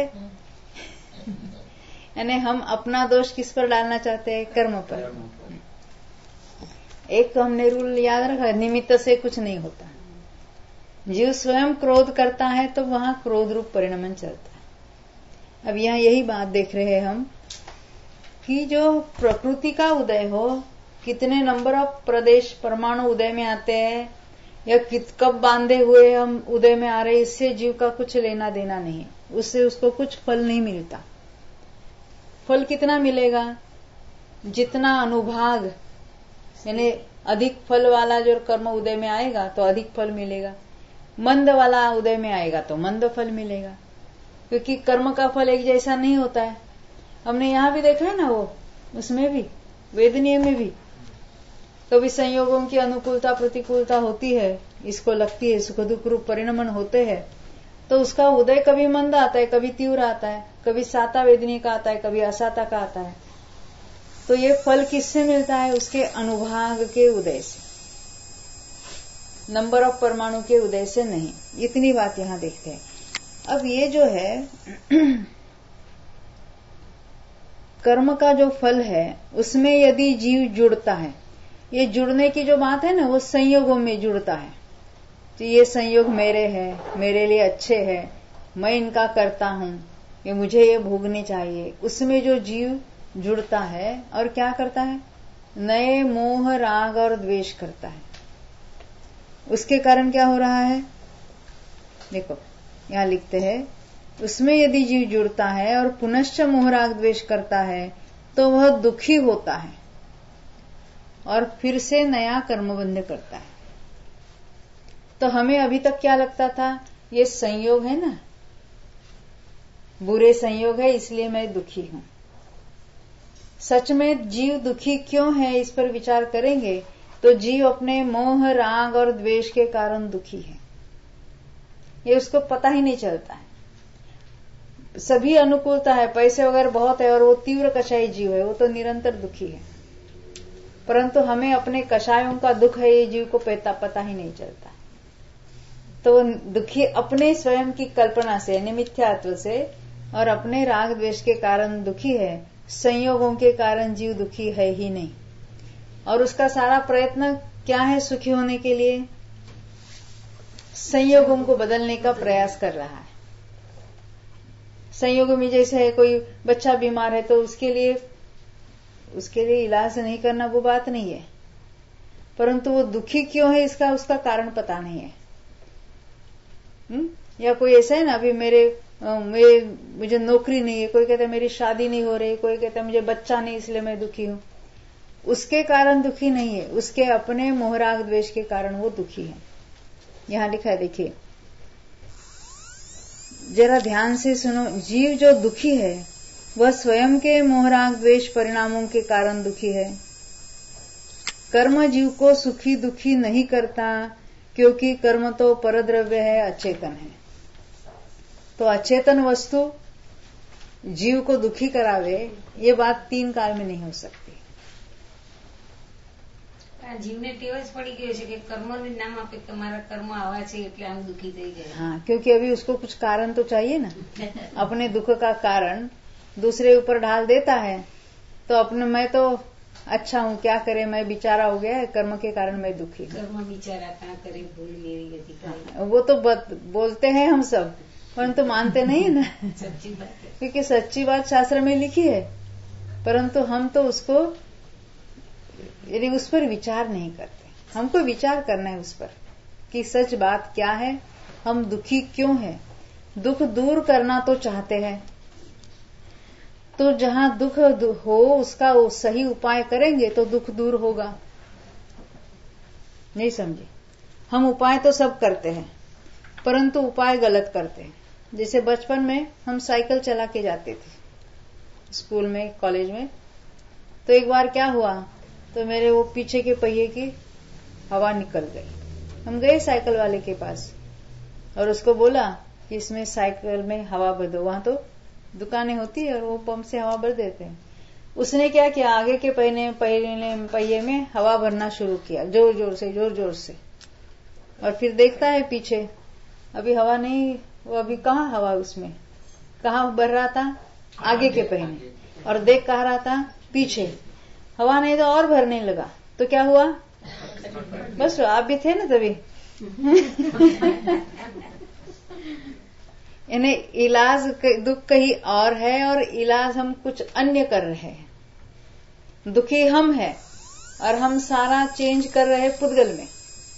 यानी हम अपना दोष किस पर डालना चाहते हैं, कर्म पर. एक तो हमने रूल याद रखा, निमित्त से कुछ नहीं होता. जीव स्वयं क्रोध करता है तो वहां क्रोध रूप परिणमन चलता है. अब यहाँ यही बात देख रहे हैं हम कि जो प्रकृति का उदय हो, कितने नंबर ऑफ प्रदेश परमाणु उदय में आते हैं या कित कब बांधे हुए हम उदय में आ रहे, इससे जीव का कुछ लेना देना नहीं. उससे उसको कुछ फल नहीं मिलता. फल कितना मिलेगा, जितना अनुभाग, यानी अधिक फल वाला जो कर्म उदय में आएगा तो अधिक फल मिलेगा. मंद वाला उदय में आएगा तो मंद फल मिलेगा, क्योंकि कर्म का फल एक जैसा नहीं होता है. हमने यहां भी देखा है ना, वो उसमें भी वेदनीय में भी कभी संयोगों की अनुकूलता प्रतिकूलता होती है, इसको लगती है, सुख दुख रूप परिणमन होते हैं. तो उसका उदय कभी मंद आता है, कभी तीव्र आता है, कभी साता वेदनीय का आता है, कभी असाता का आता है. तो ये फल किससे मिलता है, उसके अनुभाग के उदय से, नंबर ऑफ परमाणु के उदय से नहीं. इतनी बात यहां देखते हैं. अब ये जो है कर्म का जो फल है, उसमें यदि जीव जुड़ता है ये जुड़ने की जो बात है ना, वो संयोगों में जुड़ता है। तो ये संयोग मेरे हैं, मेरे लिए अच्छे हैं, मैं इनका करता हूं, ये मुझे ये भोगने चाहिए। उसमें जो जीव जुड़ता है और क्या करता है, नए मोह राग और द्वेष करता है। उसके कारण क्या हो रहा है, देखो यहां लिखते हैं, उसमें यदि जीव जुड़ता है और पुनश्च मोह राग द्वेष करता है तो वह दुखी होता है और फिर से नया कर्मबंध करता है। तो हमें अभी तक क्या लगता था, ये संयोग है ना, बुरे संयोग है, इसलिए मैं दुखी हूं। सच में जीव दुखी क्यों है, इस पर विचार करेंगे तो जीव अपने मोह राग और द्वेष के कारण दुखी है। ये उसको पता ही नहीं चलता है। सभी अनुकूलता है, पैसे वगैरह बहुत है और वो तीव्र कषाय जीव है, वो तो निरंतर दुखी है। परंतु हमें अपने कषायों का दुख है, ये जीव को पता पता ही नहीं चलता। तो दुखी अपने स्वयं की कल्पना से, मिथ्यात्व से, और अपने राग द्वेष के कारण दुखी है। संयोगों के कारण जीव दुखी है ही नहीं। और उसका सारा प्रयत्न क्या है, सुखी होने के लिए संयोगों को बदलने का प्रयास कर रहा है। संयोग में जैसे है, कोई बच्चा बीमार है तो उसके लिए उसके लिए इलाज नहीं करना वो बात नहीं है, परंतु वो दुखी क्यों है इसका उसका कारण पता नहीं है। हुँ? या कोई ऐसा है ना, अभी मेरे, मेरे मुझे नौकरी नहीं है, कोई कहता है मेरी शादी नहीं हो रही, कोई कहता है मुझे बच्चा नहीं इसलिए मैं दुखी हूं। उसके कारण दुखी नहीं है, उसके अपने मोहराग द्वेष के कारण वो दुखी है। यहां लिखा है, देखिए जरा ध्यान से सुनो। जीव जो दुखी है वह स्वयं के मोहराग द्वेष परिणामों के कारण दुखी है। कर्म जीव को सुखी दुखी नहीं करता, क्योंकि कर्म तो परद्रव्य है, अचेतन है। तो अचेतन वस्तु जीव को दुखी करावे, ये बात तीन काल में नहीं हो सकती। જીવને ટેવ જ પડી ગયો છે કે કર્મનું નામ આપે કે મારા કર્મ આવા છે એટલે આમ દુખી થઈ ગયા। हाँ, क्योंकि अभी उसको कुछ कारण तो चाहिए ना। अपने दुख का कारण दूसरे ऊपर ढाल देता है, तो अपने मैं तो अच्छा हूँ, क्या करे, मैं बेचारा हो गया है, कर्म के कारण मैं दुखी हूँ। कर्म बिचारा क्या करे, भूल मेरी गति करे। हाँ, वो तो बोलते हैं हम सब, परंतु मानते नहीं ना। सच्ची बात है, क्योंकि सच्ची बात शास्त्र में लिखी है, परंतु हम तो उसको यदि उस पर विचार नहीं करते। हमको विचार करना है उस पर कि सच बात क्या है, हम दुखी क्यों हैं। दुख दूर करना तो चाहते हैं, तो जहां दुख हो उसका वो सही उपाय करेंगे तो दुख दूर होगा। नहीं समझे, हम उपाय तो सब करते हैं परंतु उपाय गलत करते हैं। जैसे बचपन में हम साइकिल चला के जाते थे स्कूल में, कॉलेज में, तो एक बार क्या हुआ, तो मेरे वो पीछे के पहिए की हवा निकल गई। हम गए साइकिल वाले के पास और उसको बोला कि इसमें साइकिल में हवा भर दो। वहां तो दुकानें होती है और वो पंप से हवा भर देते हैं। उसने क्या किया, आगे के पहिए पहिए में हवा भरना शुरू किया, जोर जोर से जोर जोर से। और फिर देखता है पीछे, अभी हवा नहीं, वो अभी कहाँ हवा, उसमें कहाँ भर रहा था, आगे के पहिए, और देख कहा रहा था पीछे, हवा नहीं तो और भरने लगा। तो क्या हुआ, बस आप भी थे ना तभी। यानी इलाज दुख कहीं और है और इलाज हम कुछ अन्य कर रहे हैं। दुखी हम हैं और हम सारा चेंज कर रहे हैं पुद्गल में।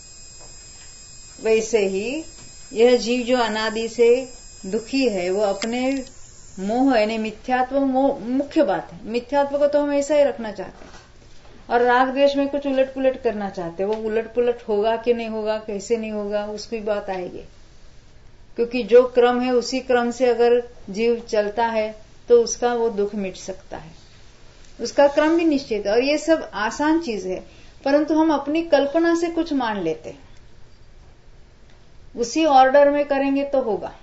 वैसे ही यह जीव जो अनादि से दुखी है वो अपने मोह यानी मिथ्यात्व मुख्य बात है। मिथ्यात्व को तो हम ऐसा ही रखना चाहते हैं और राग द्वेष में कुछ उलट पुलट करना चाहते हैं। वो उलट पुलट होगा कि नहीं होगा, कैसे नहीं होगा, उसकी बात आएगी। क्योंकि जो क्रम है उसी क्रम से अगर जीव चलता है तो उसका वो दुख मिट सकता है। उसका क्रम भी निश्चित है और ये सब आसान चीज है, परंतु हम अपनी कल्पना से कुछ मान लेते हैं। उसी ऑर्डर में करेंगे तो होगा।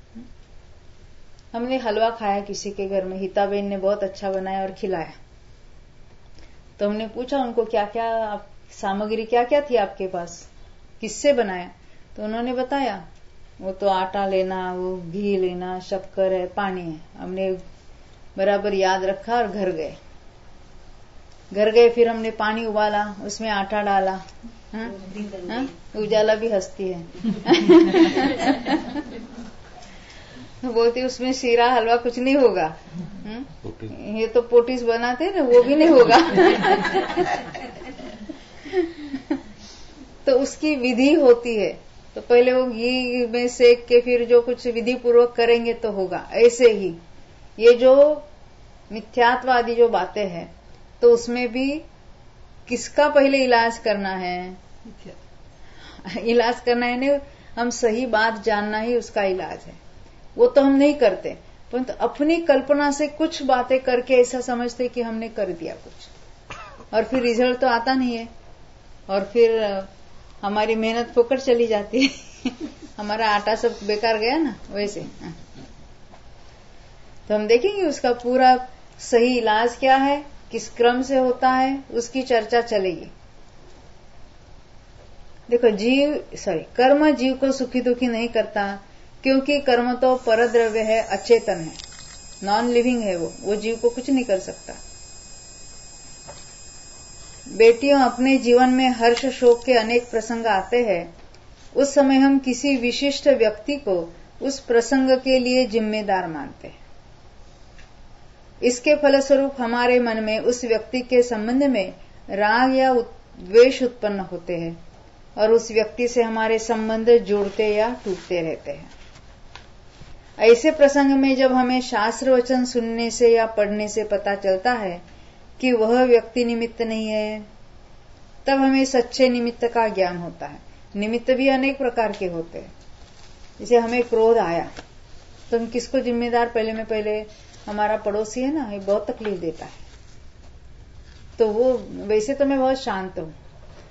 हमने हलवा खाया किसी के घर में, हिताबेन ने बहुत अच्छा बनाया और खिलाया। तो हमने पूछा उनको क्या क्या आप, सामग्री क्या क्या थी आपके पास, किससे बनाया। तो उन्होंने बताया वो तो आटा लेना, वो घी लेना, शक्कर है, पानी है। हमने बराबर याद रखा और घर गए। घर गए, फिर हमने पानी उबाला, उसमें आटा डाला, हाँ? हाँ? उजाला भी हंसती है। बोलती उसमें शीरा हलवा कुछ नहीं होगा, ये तो पोटीज बनाते ना, वो भी नहीं होगा। तो उसकी विधि होती है, तो पहले वो घी में सेक के फिर जो कुछ विधि पूर्वक करेंगे तो होगा। ऐसे ही ये जो मिथ्यात्वादी जो बातें हैं, तो उसमें भी किसका पहले इलाज करना है? इलाज करना है ना, हम सही बात जानना ही उसका इलाज है। वो तो हम नहीं करते, परंतु तो अपनी कल्पना से कुछ बातें करके ऐसा समझते कि हमने कर दिया कुछ, और फिर रिजल्ट तो आता नहीं है, और फिर हमारी मेहनत फोकट चली जाती है। हमारा आटा सब बेकार गया ना, वैसे। तो हम देखेंगे उसका पूरा सही इलाज क्या है, किस क्रम से होता है, उसकी चर्चा चलेगी। देखो, जीव सॉरी कर्म जीव को सुखी दुखी नहीं करता, क्योंकि कर्म तो परद्रव्य है, अचेतन है, नॉन लिविंग है, वो वो जीव को कुछ नहीं कर सकता। बेटियों, अपने जीवन में हर्ष शोक के अनेक प्रसंग आते हैं। उस समय हम किसी विशिष्ट व्यक्ति को उस प्रसंग के लिए जिम्मेदार मानते हैं। इसके फलस्वरूप हमारे मन में उस व्यक्ति के संबंध में राग या द्वेष उत्पन्न होते हैं, और उस व्यक्ति से हमारे संबंध जुड़ते या टूटते रहते हैं। ऐसे प्रसंग में जब हमें शास्त्र वचन सुनने से या पढ़ने से पता चलता है कि वह व्यक्ति निमित्त नहीं है, तब हमें सच्चे निमित्त का ज्ञान होता है। निमित्त भी अनेक प्रकार के होते हैं। जैसे हमें क्रोध आया, तो हम किसको जिम्मेदार? पहले में पहले हमारा पड़ोसी है ना, ये बहुत तकलीफ देता है, तो वो वैसे तो मैं बहुत शांत हूं।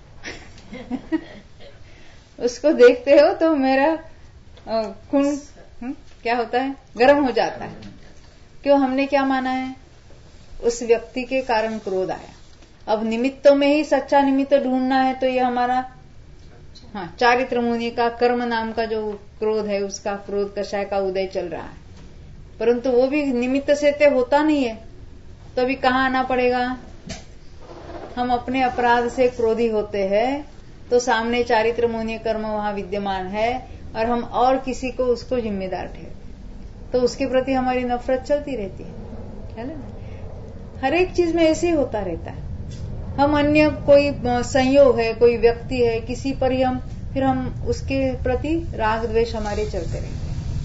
उसको देखते हो तो मेरा खून क्या होता है, गर्म हो जाता है। क्यों? हमने क्या माना है? उस व्यक्ति के कारण क्रोध आया। अब निमित्तों में ही सच्चा निमित्त ढूंढना है, तो ये हमारा हाँ चारित्र मुनि का कर्म नाम का जो क्रोध है, उसका क्रोध कषाय का उदय चल रहा है, परंतु वो भी निमित्त से तो होता नहीं है। तो अभी कहाँ आना पड़ेगा? हम अपने अपराध से क्रोधी होते हैं, तो सामने चारित्र मुनि कर्म वहां विद्यमान है, और हम और किसी को उसको जिम्मेदार ठहरते, तो उसके प्रति हमारी नफरत चलती रहती है, है ना? हर एक चीज में ऐसे ही होता रहता है। हम अन्य कोई संयोग है, कोई व्यक्ति है, किसी पर ही हम फिर हम उसके प्रति राग द्वेष हमारे चलते रहते हैं।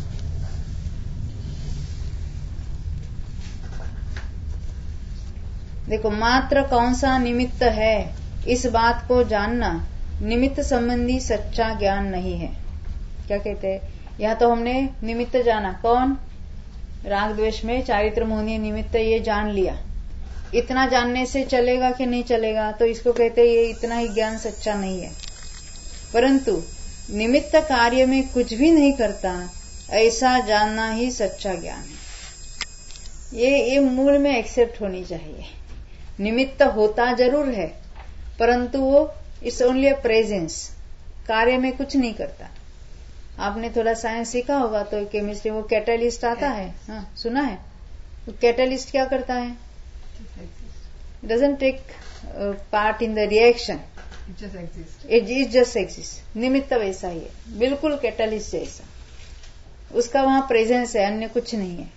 देखो, मात्र कौन सा निमित्त है, इस बात को जानना निमित्त संबंधी सच्चा ज्ञान नहीं है। क्या कहते हैं? यहां तो हमने निमित्त जाना, कौन? राग द्वेष में चारित्र मोहनीय निमित्त, ये जान लिया। इतना जानने से चलेगा कि नहीं चलेगा? तो इसको कहते हैं ये इतना ही ज्ञान सच्चा नहीं है। परंतु निमित्त कार्य में कुछ भी नहीं करता, ऐसा जानना ही सच्चा ज्ञान है। ये ये मूल में एक्सेप्ट होनी चाहिए। निमित्त होता जरूर है, परंतु वो इट्स ओनली अ प्रेजेंस, कार्य में कुछ नहीं करता। आपने थोड़ा साइंस सीखा होगा तो केमिस्ट्री, वो कैटालिस्ट आता है, हाँ सुना है? वो कैटालिस्ट क्या करता है? Doesn't take part in the reaction, it just exist. निमित्त वैसा ही है, बिल्कुल कैटालिस्ट जैसा, उसका वहां प्रेजेंस है, अन्य कुछ नहीं है।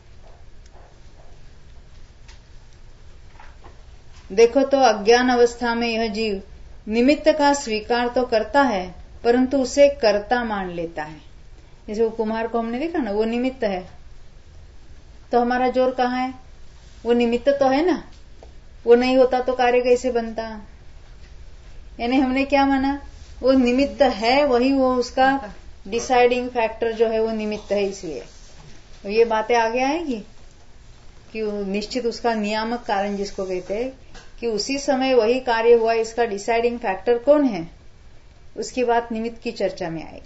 देखो तो अज्ञान अवस्था में यह जीव निमित्त का स्वीकार तो करता है, परंतु उसे कर्ता मान लेता है। जैसे वो कुम्हार को हमने देखा ना, वो निमित्त है, तो हमारा जोर कहाँ है? वो निमित्त तो है ना, वो नहीं होता तो कार्य कैसे बनता? यानी हमने क्या माना? वो निमित्त है, वही वो उसका डिसाइडिंग फैक्टर जो है वो निमित्त है। इसलिए तो ये बातें आगे आएगी कि निश्चित उसका नियामक कारण जिसको कहते हैं कि उसी समय वही कार्य हुआ, इसका डिसाइडिंग फैक्टर कौन है, उसकी बात निमित्त की चर्चा में आएगी।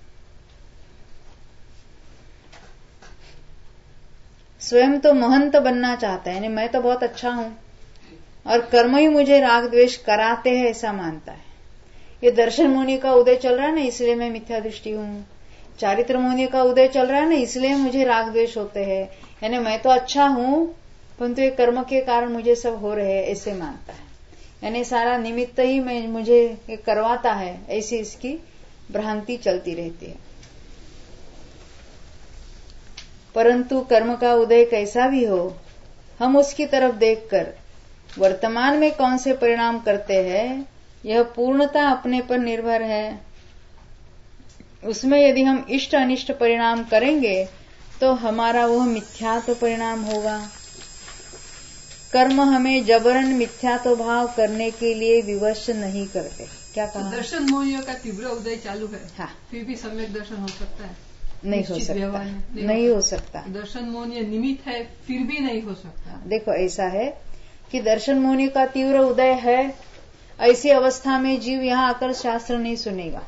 स्वयं तो महंत बनना चाहता है, यानी मैं तो बहुत अच्छा हूं और कर्म ही मुझे राग द्वेष कराते हैं, ऐसा मानता है। ये दर्शन मुनि का उदय चल रहा है ना, इसलिए मैं मिथ्या दृष्टि हूं। चारित्र मुनि का उदय चल रहा है ना, इसलिए मुझे राग द्वेष होते हैं। यानी मैं तो अच्छा हूं, परंतु ये कर्म के कारण मुझे सब हो रहे हैं ऐसे मानता है, यानी सारा निमित्त ही मैं मुझे ये करवाता है, ऐसी इसकी भ्रांति चलती रहती है। परंतु कर्म का उदय कैसा भी हो, हम उसकी तरफ देखकर वर्तमान में कौन से परिणाम करते हैं, यह पूर्णता अपने पर निर्भर है। उसमें यदि हम इष्ट अनिष्ट परिणाम करेंगे तो हमारा वह मिथ्यात्व परिणाम होगा। कर्म हमें जबरन मिथ्यात्व भाव करने के लिए विवश नहीं करते। क्या कहा? दर्शन मोहियों का तीव्र उदय चालू है, हाँ, फिर भी सम्यक दर्शन हो सकता है? नहीं हो सकता, नहीं, नहीं हो सकता। दर्शन मोहनीय निमित्त है, फिर भी नहीं हो सकता। देखो ऐसा है कि दर्शन मोहनी का तीव्र उदय है, ऐसी अवस्था में जीव यहाँ आकर शास्त्र नहीं सुनेगा।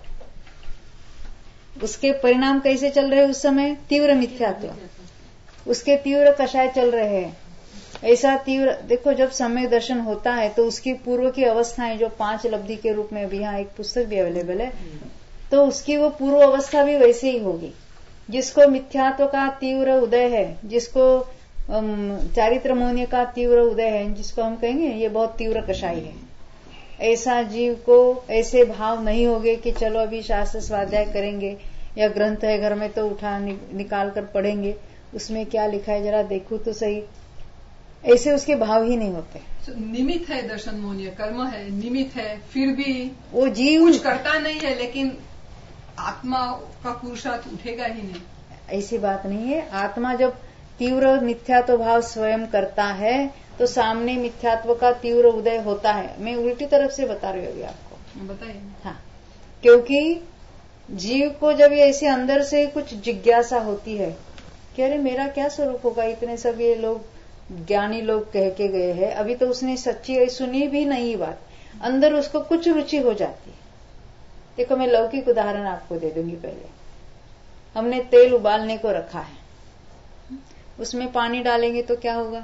उसके परिणाम कैसे चल रहे उस समय? तीव्र मिथ्यात्व, उसके तीव्र कषाय चल रहे हैं। ऐसा तीव्र, देखो जब सम्यक दर्शन होता है तो उसकी पूर्व की अवस्थाएं जो पांच लब्धि के रूप में, अभी यहाँ एक पुस्तक भी अवेलेबल है, तो उसकी वो पूर्व अवस्था भी वैसे ही होगी। जिसको मिथ्यात्व का तीव्र उदय है, जिसको चारित्र मोहनीय का तीव्र उदय है, जिसको हम कहेंगे ये बहुत तीव्र कषाय है, ऐसा जीव को ऐसे भाव नहीं होंगे कि चलो अभी शास्त्र स्वाध्याय करेंगे या ग्रंथ है घर में तो उठा नि, निकाल कर पढ़ेंगे, उसमें क्या लिखा है जरा देखूं तो सही, ऐसे उसके भाव ही नहीं होते। so, निमित्त है दर्शन मोहनीय, कर्म है, निमित्त है, फिर भी वो जीव कुछ करता नहीं है, लेकिन आत्मा का पुरुषार्थ उठेगा ही नहीं। ऐसी बात नहीं है। आत्मा जब तीव्र मिथ्यात्व भाव स्वयं करता है तो सामने मिथ्यात्व का तीव्र उदय होता है। मैं उल्टी तरफ से बता रही होगी आपको, बताइए। हाँ, क्योंकि जीव को जब ये ऐसे अंदर से कुछ जिज्ञासा होती है कि अरे मेरा क्या स्वरूप होगा, इतने सब ये लोग ज्ञानी लोग कह के गए हैं, अभी तो उसने सच्ची सुनी भी नहीं बात, अंदर उसको कुछ रुचि हो जाती है। देखो मैं लौकिक उदाहरण आपको दे दूंगी। पहले हमने तेल उबालने को रखा है, उसमें पानी डालेंगे तो क्या होगा?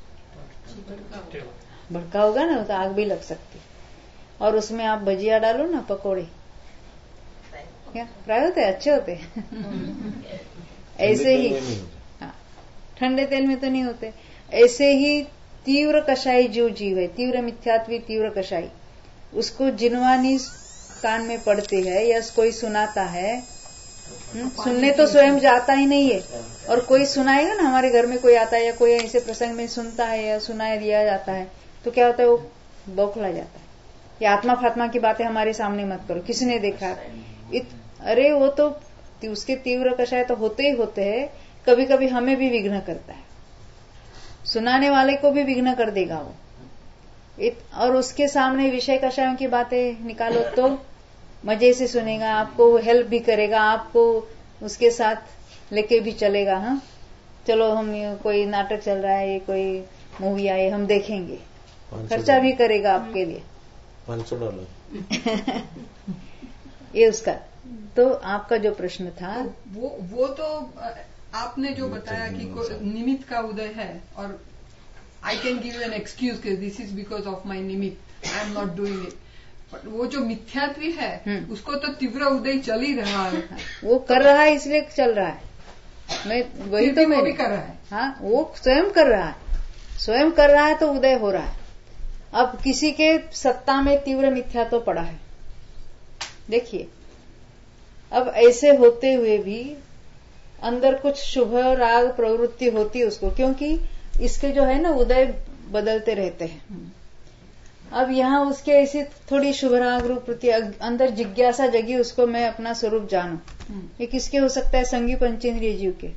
भड़का होगा ना, तो आग भी लग सकती। और उसमें आप भजिया डालो ना, पकोड़े, क्या फ्राई होते हैं, अच्छे होते हैं। ऐसे ही, हाँ, ठंडे तेल में तो नहीं होते। ऐसे ही तीव्र कषाई जो जीव है, तीव्र मिथ्यात्वी तीव्र कषाई, उसको जिनवानी कान में पड़ती है या कोई सुनाता है, हुँ? सुनने तो स्वयं जाता ही नहीं है, और कोई सुनाएगा ना, हमारे घर में कोई आता है या कोई ऐसे प्रसंग में सुनता है या सुनाया दिया जाता है तो क्या होता है, वो बौखला जाता है। ये आत्मा फात्मा की बातें हमारे सामने मत करो, किसने देखा इत, अरे वो तो उसके तीव्र कषाय तो होते ही होते हैं, कभी कभी हमें भी विघ्न करता है, सुनाने वाले को भी विघ्न कर देगा वो। इत, और उसके सामने विषय कषायों की बातें निकालो तो मजे से सुनेगा, आपको हेल्प भी करेगा, आपको उसके साथ लेके भी चलेगा। हाँ चलो हम कोई नाटक चल रहा है, ये कोई मूवी आई, हम देखेंगे, खर्चा भी करेगा आपके लिए पाँच सौ डॉलर ये उसका। तो आपका जो प्रश्न था तो वो वो तो आपने जो बताया कि निमित्त का उदय है, और I can give an excuse कि this is because of my निमित्त, I am not doing it. But वो जो मिथ्यात्वी है उसको तो तीव्र उदय चल ही रहा है, वो कर रहा है इसलिए चल रहा है। मैं वही तो मैं भी कर रहा है। हाँ, वो स्वयं कर रहा है, स्वयं कर रहा है तो उदय हो रहा है। अब किसी के सत्ता में तीव्र मिथ्या तो पड़ा है, देखिए अब ऐसे होते हुए भी अंदर कुछ शुभ राग प्रवृत्ति होती है उसको, क्योंकि इसके जो है ना उदय बदलते रहते हैं। अब यहाँ उसके ऐसी थोड़ी शुभ राग प्रवृत्ति अंदर जिज्ञासा जगी, उसको मैं अपना स्वरूप जानूं, ये किसके हो सकता है? संगी पंचेंद्रिय जीव के।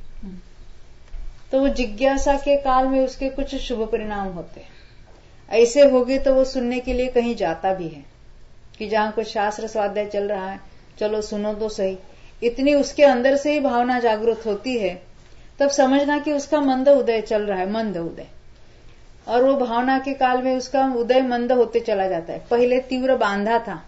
तो वो जिज्ञासा के काल में उसके कुछ शुभ परिणाम होते हैं। ऐसे होगे तो वो सुनने के लिए कहीं जाता भी है कि जहां कुछ शास्त्र स्वाध्याय चल रहा है, चलो सुनो तो सही। इतनी उसके अंदर से ही भावना जागृत होती है, तब समझना कि उसका मंद उदय चल रहा है, मंद उदय। और वो भावना के काल में उसका उदय मंद होते चला जाता है। पहले तीव्र बांधा था,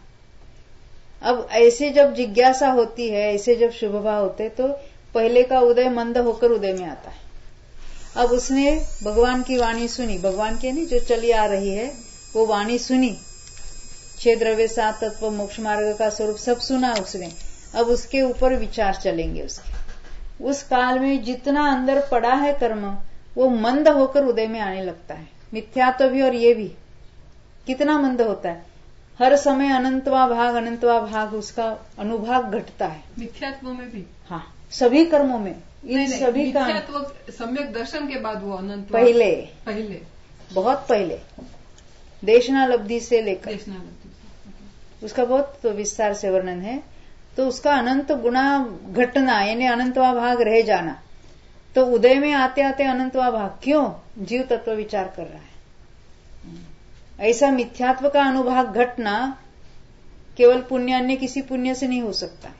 अब ऐसे जब जिज्ञासा होती है, ऐसे जब शुभ भाव होते, तो पहले का उदय मंद होकर उदय में आता है। अब उसने भगवान की वाणी सुनी, भगवान की नहीं जो चली आ रही है वो वाणी सुनी, छह द्रव्य सात तत्व मोक्ष मार्ग का स्वरूप सब सुना उसने। अब उसके ऊपर विचार चलेंगे उसके। उस काल में जितना अंदर पड़ा है कर्म, वो मंद होकर उदय में आने लगता है। मिथ्यात्व भी और ये भी कितना मंद होता है, हर समय अनंतवा भाग अनंतवा भाग उसका अनुभाग घटता है। मिथ्यात्व में भी, हाँ, सभी कर्मों में, इन नहीं, नहीं, सभी का मिथ्यात्व सम्यक दर्शन के बाद वो अनंत पहले पहले बहुत पहले देशनालब्धि से लेकर देशनालब्धि उसका बहुत तो विस्तार से वर्णन है। तो उसका अनंत गुणा घटना यानी अनंतवा भाग रह जाना, तो उदय में आते आते अनंतवा भाग क्यों? जीव तत्व विचार कर रहा है। ऐसा मिथ्यात्व का अनुभाग घटना केवल पुण्यान्य किसी पुण्य से नहीं हो सकता,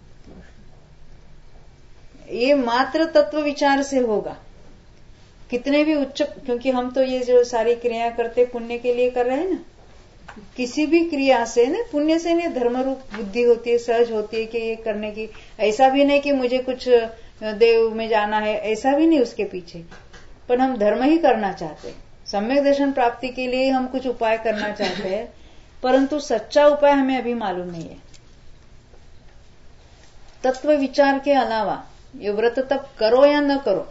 ये मात्र तत्व विचार से होगा। कितने भी उच्च, क्योंकि हम तो ये जो सारी क्रिया करते पुण्य के लिए कर रहे हैं ना, किसी भी क्रिया से ना, पुण्य से नहीं, धर्म रूप बुद्धि होती है, सहज होती है कि ये करने की। ऐसा भी नहीं कि मुझे कुछ देव में जाना है, ऐसा भी नहीं उसके पीछे, पर हम धर्म ही करना चाहते हैं, सम्यक दर्शन प्राप्ति के लिए हम कुछ उपाय करना चाहते हैं, परंतु सच्चा उपाय हमें अभी मालूम नहीं है। तत्व विचार के अलावा ये व्रत तप करो या न करो,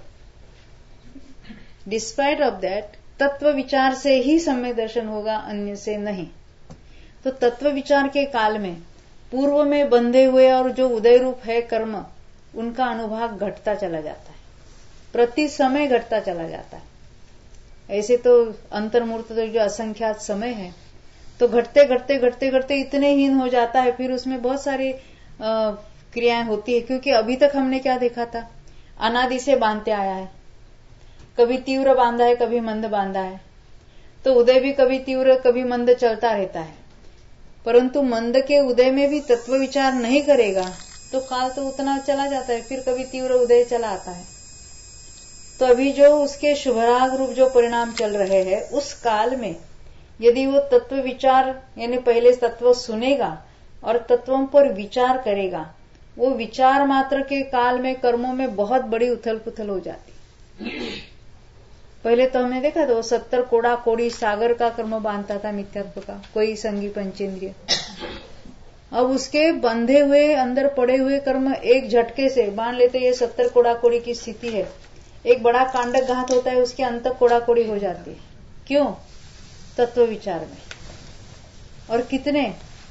डिस्पाइट ऑफ दैट तत्व विचार से ही सम्यक दर्शन होगा, अन्य से नहीं। तो तत्व विचार के काल में पूर्व में बंधे हुए और जो उदय रूप है कर्म, उनका अनुभाग घटता चला जाता है, प्रति समय घटता चला जाता है। ऐसे तो अंतर्मूर्त तो जो असंख्यात समय है, तो घटते घटते घटते घटते इतने हीन हो जाता है, फिर उसमें बहुत सारी क्रियाएं होती है। क्योंकि अभी तक हमने क्या देखा था, अनादि से बांधते आया है, कभी तीव्र बांधा है, कभी मंद बांधा है, तो उदय भी कभी तीव्र कभी मंद चलता रहता है। परंतु मंद के उदय में भी तत्व विचार नहीं करेगा तो काल तो उतना चला जाता है, फिर कभी तीव्र उदय चला आता है। तो अभी जो उसके शुभराग रूप जो परिणाम चल रहे हैं, उस काल में यदि वो तत्व विचार यानी पहले तत्व सुनेगा और तत्वों पर विचार करेगा, वो विचार मात्र के काल में कर्मों में बहुत बड़ी उथल पुथल हो जाती। पहले तो हमने देखा था वो सत्तर कोड़ा कोड़ी सागर का कर्म बांधता था मिथ्यात्व का, कोई संगी पंचेंद्रिय। अब उसके बंधे हुए अंदर पड़े हुए कर्म एक झटके से बांध लेते, ये सत्तर कोड़ा कोड़ी की स्थिति है। एक बड़ा कांडक घात होता है, उसके अंत कोड़ा कोड़ी हो जाती है। क्यों? तत्व विचार में। और कितने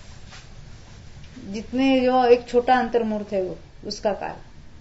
जितने जो एक छोटा अंतर्मूर्त है वो, उसका काल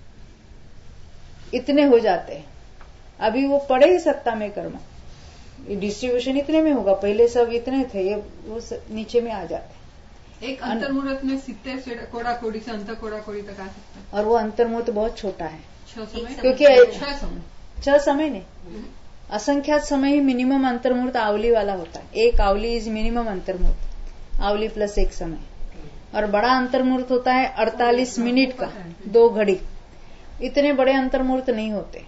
इतने हो जाते हैं। अभी वो पड़े ही सत्ता में कर्म, ये डिस्ट्रीब्यूशन इतने में होगा, पहले सब इतने थे, ये वो नीचे में आ जाते। एक अंतर्मूर्त में सित्तेर कोड़ा कोड़ी से अंत कोड़ा कोड़ी तक आ सकता है, और वो अंतर्मूर्त बहुत छोटा है। छह समय, क्योंकि छह समय छह समय नहीं, असंख्यात समय ही मिनिमम अंतर्मूर्त आवली वाला होता है। एक आवली इज मिनिमम अंतर्मूर्त, आवली प्लस एक समय। और बड़ा अंतर्मूर्त होता है अड़तालीस मिनट का, दो घड़ी। इतने बड़े अंतर्मूर्त नहीं होते।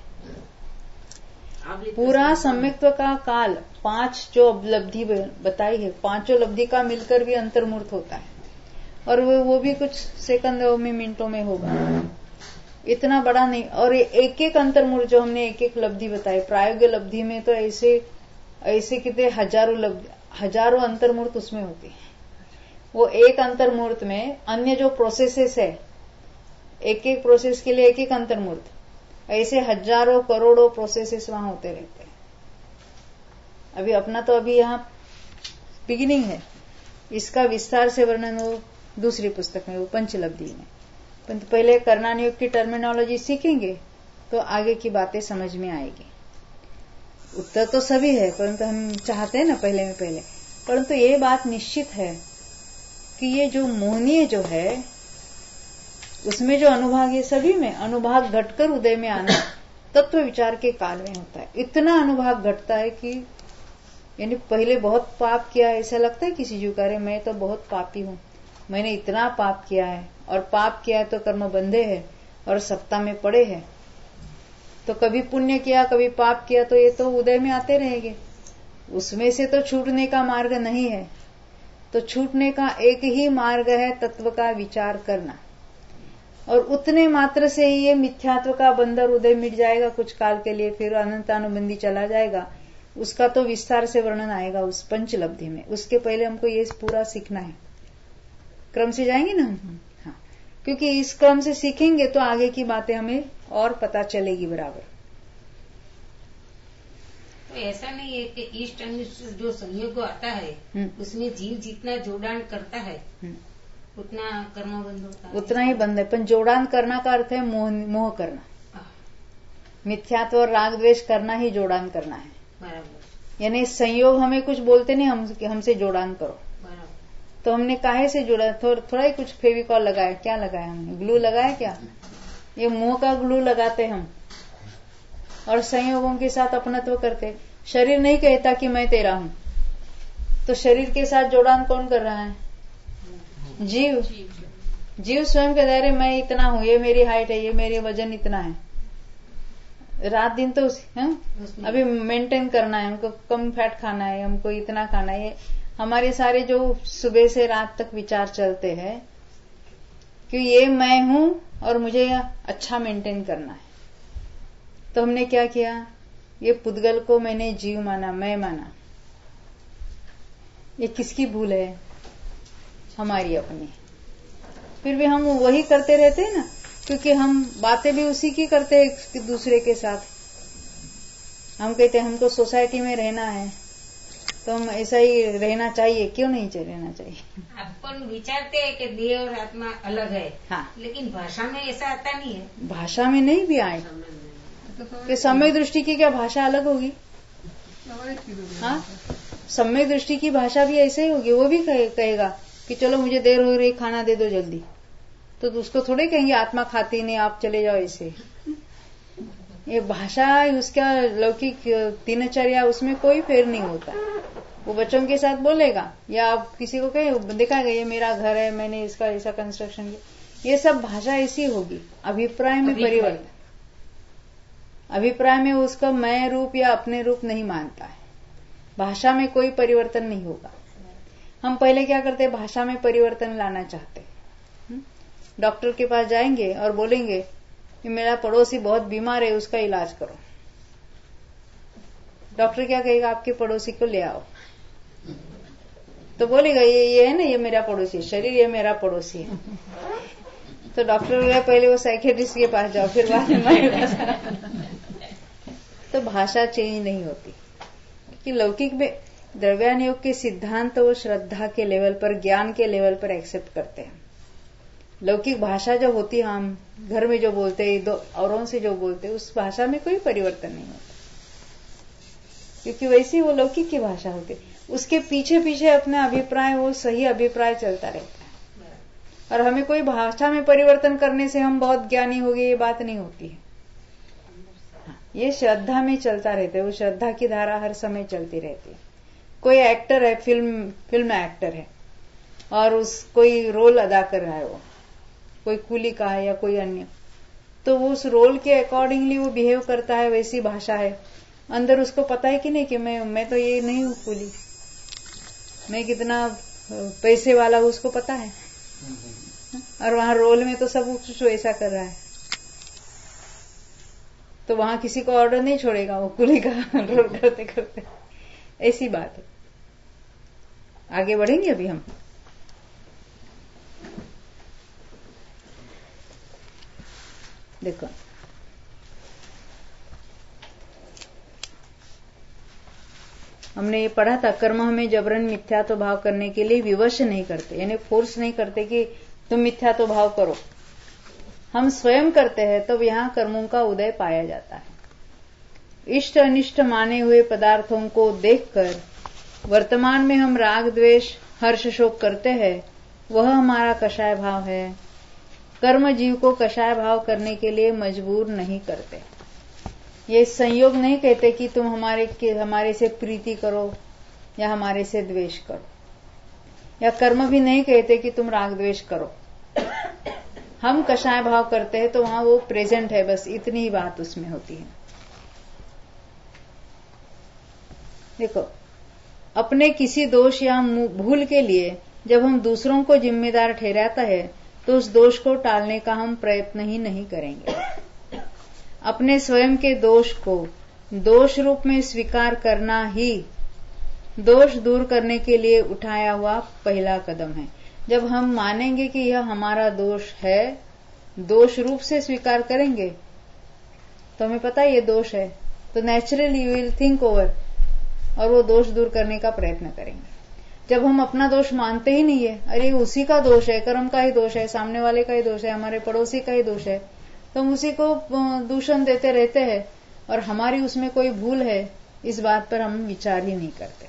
पूरा सम्यक्त्व का काल पांच जो उपलब्धि बताई है, पांचों लब्धि का मिलकर भी अंतर्मूर्त होता है, और वो, वो भी कुछ सेकंडों में मिनटों में होगा, इतना बड़ा नहीं। और एक एक अंतर्मूर्त जो हमने एक एक लब्धि बताई, प्रायोगिक लब्धि में तो ऐसे ऐसे कितने हजारों लब्धि, हजारों अंतर्मूर्त उसमें होते हैं। वो एक अंतर्मूर्त में अन्य जो प्रोसेसेस है, एक एक प्रोसेस के लिए एक एक अंतर्मूर्त, ऐसे हजारों करोड़ों प्रोसेसेस वहां होते रहते हैं। अभी अपना तो अभी यहाँ बिगिनिंग है, इसका विस्तार से वर्णन वो दूसरी पुस्तक में, वो पंचलब्धि में। परंतु पहले कर्णानुयोग की टर्मिनोलॉजी सीखेंगे तो आगे की बातें समझ में आएगी। उत्तर तो सभी है, परंतु हम चाहते हैं ना पहले में पहले। परंतु ये बात निश्चित है कि ये जो मोहनीय जो है, उसमें जो अनुभाग है, सभी में अनुभाग घटकर उदय में आना तत्व विचार के काल में होता है। इतना अनुभाग घटता है कि यानी पहले बहुत पाप किया, ऐसा लगता है किसी जीव कार्य, मैं तो बहुत पापी हूं, मैंने इतना पाप किया है, और पाप किया है तो कर्म बंधे है और सत्ता में पड़े हैं। तो कभी पुण्य किया कभी पाप किया, तो ये तो उदय में आते रहेंगे, उसमें से तो छूटने का मार्ग नहीं है। तो छूटने का एक ही मार्ग है तत्व का विचार करना, और उतने मात्र से ही ये मिथ्यात्व का बंधर उदय मिट जाएगा कुछ काल के लिए, फिर अनंतानुबंधी चला जाएगा। उसका तो विस्तार से वर्णन आएगा उस पंचलब्धि में। उसके पहले हमको ये पूरा सीखना है। क्रम से जाएंगे ना हम, हाँ, क्योंकि इस क्रम से सीखेंगे तो आगे की बातें हमें और पता चलेगी बराबर। तो ऐसा नहीं है कि इष्ट अनिष्ट जो संयोग आता है उसमें जीव जितना जोड़ान करता है उतना कर्म बंद होता है, उतना ही बंद है। पर जोड़ान करना का अर्थ है मोह मोह करना, मिथ्यात्व और राग द्वेष करना ही जोड़ान करना है। बराबर। यानी संयोग हमें कुछ बोलते नहीं, हम हमसे जोड़ान करो। बराबर। तो हमने काहे से जोड़ा, थो, थोड़ा ही कुछ फेविकॉल लगाया, क्या लगाया हमने, ग्लू लगाया क्या, ये मोह का ग्लू लगाते हम और संयोगों के साथ अपनत्व करते। शरीर नहीं कहता कि मैं तेरा हूं, तो शरीर के साथ जोड़ान कौन कर रहा है, जीव। जीव स्वयं कहता है मैं इतना हूं, ये मेरी हाइट है, ये मेरी वजन इतना है, रात दिन तो है? अभी मेंटेन करना है, हमको कम फैट खाना है, हमको इतना खाना है। हमारे सारे जो सुबह से रात तक विचार चलते हैं कि ये मैं हूं और मुझे अच्छा मेंटेन करना है। तो हमने क्या किया, ये पुद्गल को मैंने जीव माना, मैं माना। ये किसकी भूल है, हमारी अपनी। फिर भी हम वही करते रहते हैं ना, क्योंकि हम बातें भी उसी की करते हैं एक दूसरे के साथ। हम कहते हैं हमको सोसाइटी में रहना है, तो हम ऐसा ही रहना चाहिए, क्यों नहीं रहना चाहिए। अपन विचारते हैं कि देह और आत्मा अलग है, हाँ, लेकिन भाषा में ऐसा आता नहीं है। भाषा में नहीं भी आए कि सम्यक दृष्टि की क्या भाषा अलग होगी। हाँ, सम्यक दृष्टि की भाषा भी ऐसे ही होगी। वो भी कहेगा कि चलो मुझे देर हो रही, खाना दे दो जल्दी, तो उसको थोड़े कहेंगे आत्मा खाती नहीं, आप चले जाओ ऐसे। ये भाषा, उसका लौकिक दिनचर्या, उसमें कोई फेर नहीं होता। वो बच्चों के साथ बोलेगा या आप किसी को कहे, दिखाएगा ये मेरा घर है, मैंने इसका ऐसा कंस्ट्रक्शन किया, ये सब भाषा ऐसी होगी। अभिप्राय में परिवर्तन, अभिप्राय में उसका मैं रूप या अपने रूप नहीं मानता है। भाषा में कोई परिवर्तन नहीं होगा। हम पहले क्या करते हैं, भाषा में परिवर्तन लाना चाहते हैं। डॉक्टर के पास जाएंगे और बोलेंगे कि मेरा पड़ोसी बहुत बीमार है, उसका इलाज करो। डॉक्टर क्या कहेगा, आपके पड़ोसी को ले आओ। तो बोलेगा ये ये है ना, ये मेरा पड़ोसी है, शरीर ये मेरा पड़ोसी है। तो डॉक्टर बोलेगा पहले वो साइकियाट्रिस्ट के पास जाओ, फिर बाद में मेरे पास। तो भाषा चेंज नहीं होती, कि लौकिक में द्रव्यान योग के सिद्धांत वो श्रद्धा के लेवल पर, ज्ञान के लेवल पर एक्सेप्ट करते हैं। लौकिक भाषा जो होती है, हम घर में जो बोलते हैं, दो औरों से जो बोलते हैं, उस भाषा में कोई परिवर्तन नहीं होता, क्योंकि वैसी वो लौकिक की भाषा होती है। उसके पीछे पीछे अपना अभिप्राय, वो सही अभिप्राय चलता रहता है। और हमें कोई भाषा में परिवर्तन करने से हम बहुत ज्ञानी हो गए, ये बात नहीं होती है। ये श्रद्धा में चलता रहता है, वो श्रद्धा की धारा हर समय चलती रहती है। कोई एक्टर है, फिल्म फिल्म एक्टर है, और उस कोई रोल अदा कर रहा है, वो कोई कूली का है या कोई अन्य, तो वो उस रोल के अकॉर्डिंगली वो बिहेव करता है, वैसी भाषा है। अंदर उसको पता है कि नहीं कि मैं मैं तो ये नहीं हूं कूली, मैं कितना पैसे वाला हूं, उसको पता है। और वहां रोल में तो सब कुछ ऐसा कर रहा है, तो वहां किसी को ऑर्डर नहीं छोड़ेगा, वो कूली का रोल करते करते। ऐसी बात है। आगे बढ़ेंगे अभी हम। देखो, हमने ये पढ़ा था, कर्म हमें जबरन मिथ्यात्व भाव करने के लिए विवश नहीं करते, यानी फोर्स नहीं करते कि तुम मिथ्यात्व भाव करो। हम स्वयं करते हैं, तब तो यहां कर्मों का उदय पाया जाता है। इष्ट अनिष्ट माने हुए पदार्थों को देखकर वर्तमान में हम राग द्वेष हर्ष शोक करते हैं, वह हमारा कषाय भाव है। कर्म जीव को कषाय भाव करने के लिए मजबूर नहीं करते। ये संयोग नहीं कहते कि तुम हमारे हमारे से प्रीति करो या हमारे से द्वेष करो, या कर्म भी नहीं कहते कि तुम राग द्वेष करो। हम कषाय भाव करते हैं तो वहां वो प्रेजेंट है, बस इतनी ही बात उसमें होती है। देखो, अपने किसी दोष या भूल के लिए जब हम दूसरों को जिम्मेदार ठहराता है, तो उस दोष को टालने का हम प्रयत्न ही नहीं करेंगे। अपने स्वयं के दोष को दोष रूप में स्वीकार करना ही दोष दूर करने के लिए उठाया हुआ पहला कदम है। जब हम मानेंगे कि यह हमारा दोष है, दोष रूप से स्वीकार करेंगे, तो हमें पता है ये दोष है, तो naturally you will think over और वो दोष दूर करने का प्रयत्न करेंगे। जब हम अपना दोष मानते ही नहीं है, अरे उसी का दोष है, कर्म का ही दोष है, सामने वाले का ही दोष है, हमारे पड़ोसी का ही दोष है, तो हम उसी को दूषण देते रहते हैं और हमारी उसमें कोई भूल है इस बात पर हम विचार ही नहीं करते।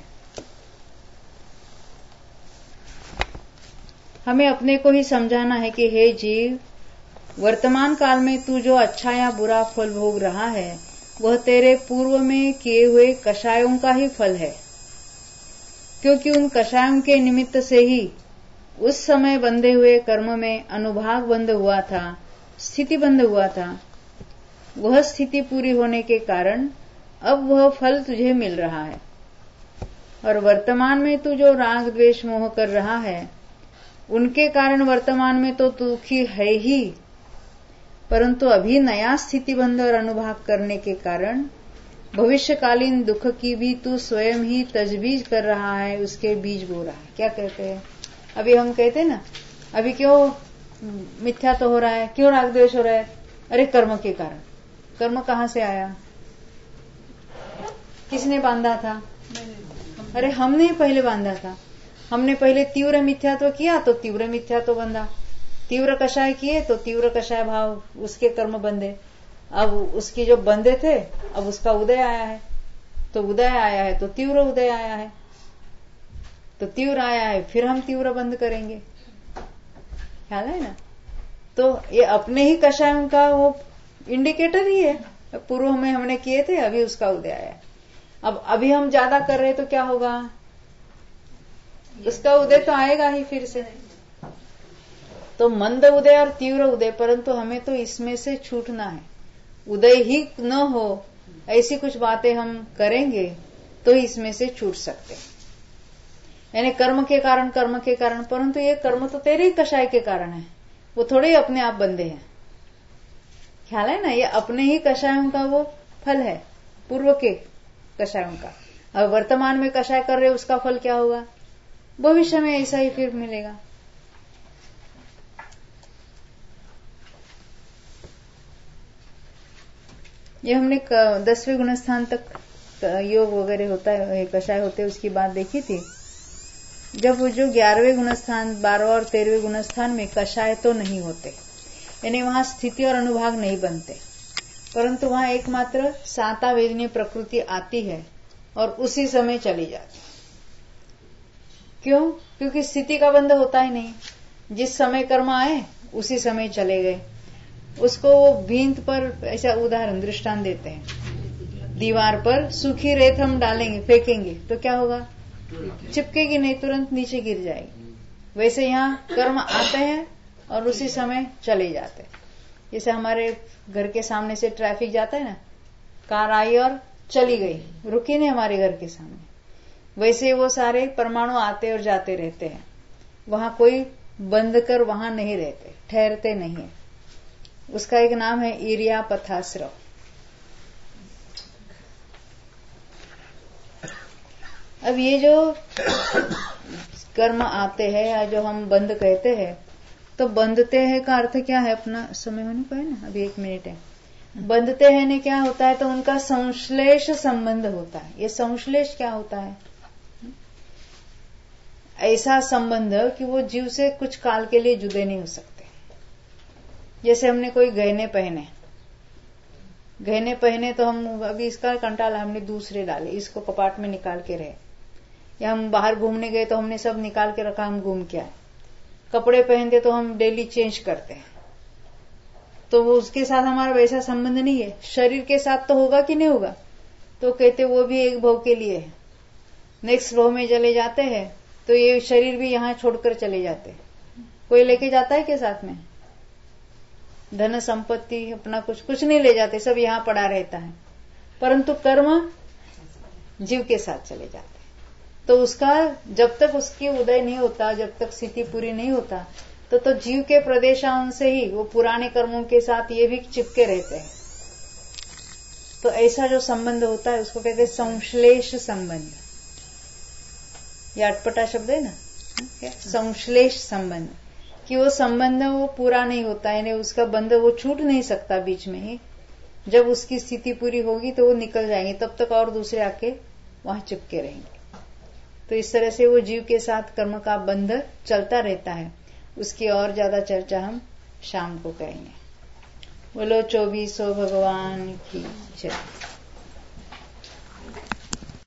हमें अपने को ही समझाना है कि हे जीव, वर्तमान काल में तू जो अच्छा या बुरा फल भोग रहा है वह तेरे पूर्व में किए हुए कषायों का ही फल है, क्योंकि उन कषायों के निमित्त से ही उस समय बंधे हुए कर्म में अनुभाग बंध हुआ था, स्थिति बंध हुआ था। वह स्थिति पूरी होने के कारण अब वह फल तुझे मिल रहा है। और वर्तमान में तू जो राग द्वेष मोह कर रहा है उनके कारण वर्तमान में तो दुखी है ही, परंतु अभी नया स्थिति बंध और अनुभाग करने के कारण भविष्यकालीन दुख की भी तू स्वयं ही तजबीज कर रहा है, उसके बीज बो रहा है। क्या कहते हैं? अभी हम कहते हैं ना, अभी क्यों मिथ्या तो हो रहा है, क्यों राग द्वेष हो रहा है? अरे कर्म के कारण। कर्म कहां से आया? किसने बांधा था? अरे हमने पहले बांधा था। हमने पहले तीव्र मिथ्यात्व किया तो तीव्र मिथ्यात्व बंधा, तीव्र कषाय किए तो तीव्र कषाय भाव, उसके कर्म बंधे। अब उसकी जो बंधे थे अब उसका उदय आया है, तो उदय आया है तो तीव्र उदय आया है, तो तीव्र आया है फिर हम तीव्र बंद करेंगे। ख्याल है ना? तो ये अपने ही कषायों का वो इंडिकेटर ही है। पूर्व में हमने किए थे, अभी उसका उदय आया। अब अभी हम ज्यादा कर रहे तो क्या होगा? उसका उदय तो आएगा ही फिर से। तो मंद उदय और तीव्र उदय, परंतु हमें तो इसमें से छूटना है। उदय ही न हो ऐसी कुछ बातें हम करेंगे तो इसमें से छूट सकते हैं। यानी कर्म के कारण, कर्म के कारण, परंतु ये कर्म तो तेरे ही कषाय के कारण है, वो थोड़े ही अपने आप बंधे हैं। ख्याल है ना? ये अपने ही कषायों का वो फल है, पूर्व के कषायों का। अब वर्तमान में कषाय कर रहे उसका फल क्या होगा? भविष्य में ऐसा ही फिर मिलेगा। ये हमने दसवें गुणस्थान तक योग वगैरह होता है, कषाय होते हैं, उसकी बात देखी थी। जब वो जो ग्यारहवें गुणस्थान, बारहवें और तेरहवें गुणस्थान में कषाय तो नहीं होते, यानी वहां स्थिति और अनुभाग नहीं बनते, परंतु वहां एकमात्र साता वेदनीय प्रकृति आती है और उसी समय चली जाती। क्यों? क्योंकि स्थिति का बंध होता ही नहीं। जिस समय कर्म आए उसी समय चले गए। उसको वो भींत पर ऐसा उदाहरण दृष्टांत देते हैं, दीवार पर सूखी रेत हम डालेंगे, फेंकेंगे तो क्या होगा? चिपकेगी नहीं, तुरंत नीचे गिर जाएगी। वैसे यहाँ कर्म आते हैं और उसी समय चले जाते हैं। जैसे हमारे घर के सामने से ट्रैफिक जाता है ना, कार आई और चली गई, रुकी नहीं हमारे घर के सामने, वैसे वो सारे परमाणु आते और जाते रहते हैं। वहां कोई बंद कर वहां नहीं रहते, ठहरते नहीं है। उसका एक नाम है ईर्या पथाश्रव। अब ये जो कर्म आते हैं या जो हम बंद कहते हैं, तो बंधते हैं का अर्थ क्या है? अपना समय होने को है ना, अभी एक मिनट है। बंधते हैं ने क्या होता है? तो उनका संश्लेष संबंध होता है। ये संश्लेष क्या होता है? ऐसा संबंध कि वो जीव से कुछ काल के लिए जुदे नहीं हो सकते। जैसे हमने कोई गहने पहने, गहने पहने तो हम अभी इसका कंटाला हमने दूसरे डाले, इसको कपाट में निकाल के रहे, या हम बाहर घूमने गए तो हमने सब निकाल के रखा, हम घूम के आए। कपड़े पहनते तो हम डेली चेंज करते हैं, तो वो उसके साथ हमारा वैसा संबंध नहीं है। शरीर के साथ तो होगा कि नहीं होगा? तो कहते वो भी एक भव के लिए है, नेक्स्ट भव में चले जाते हैं, तो ये शरीर भी यहाँ छोड़कर चले जाते हैं। कोई लेके जाता है के साथ में? धन संपत्ति अपना कुछ कुछ नहीं ले जाते, सब यहाँ पड़ा रहता है। परंतु कर्म जीव के साथ चले जाते हैं। तो उसका जब तक उसकी उदय नहीं होता, जब तक स्थिति पूरी नहीं होता, तो तो जीव के प्रदेशांश से ही वो पुराने कर्मों के साथ ये भी चिपके रहते हैं। तो ऐसा जो संबंध होता है उसको कहते हैं संश्लेष संबंध। ये अटपटा शब्द है ना, संश्लेष संबंध, कि वो संबंध वो पूरा नहीं होता, यानी उसका बंध वो छूट नहीं सकता बीच में ही, जब उसकी स्थिति पूरी होगी तो वो निकल जाएंगे, तब तक और दूसरे आके वहां चिपके रहेंगे। तो इस तरह से वो जीव के साथ कर्म का बंध चलता रहता है। उसकी और ज्यादा चर्चा हम शाम को करेंगे। बोलो चौबीसों भगवान की जय।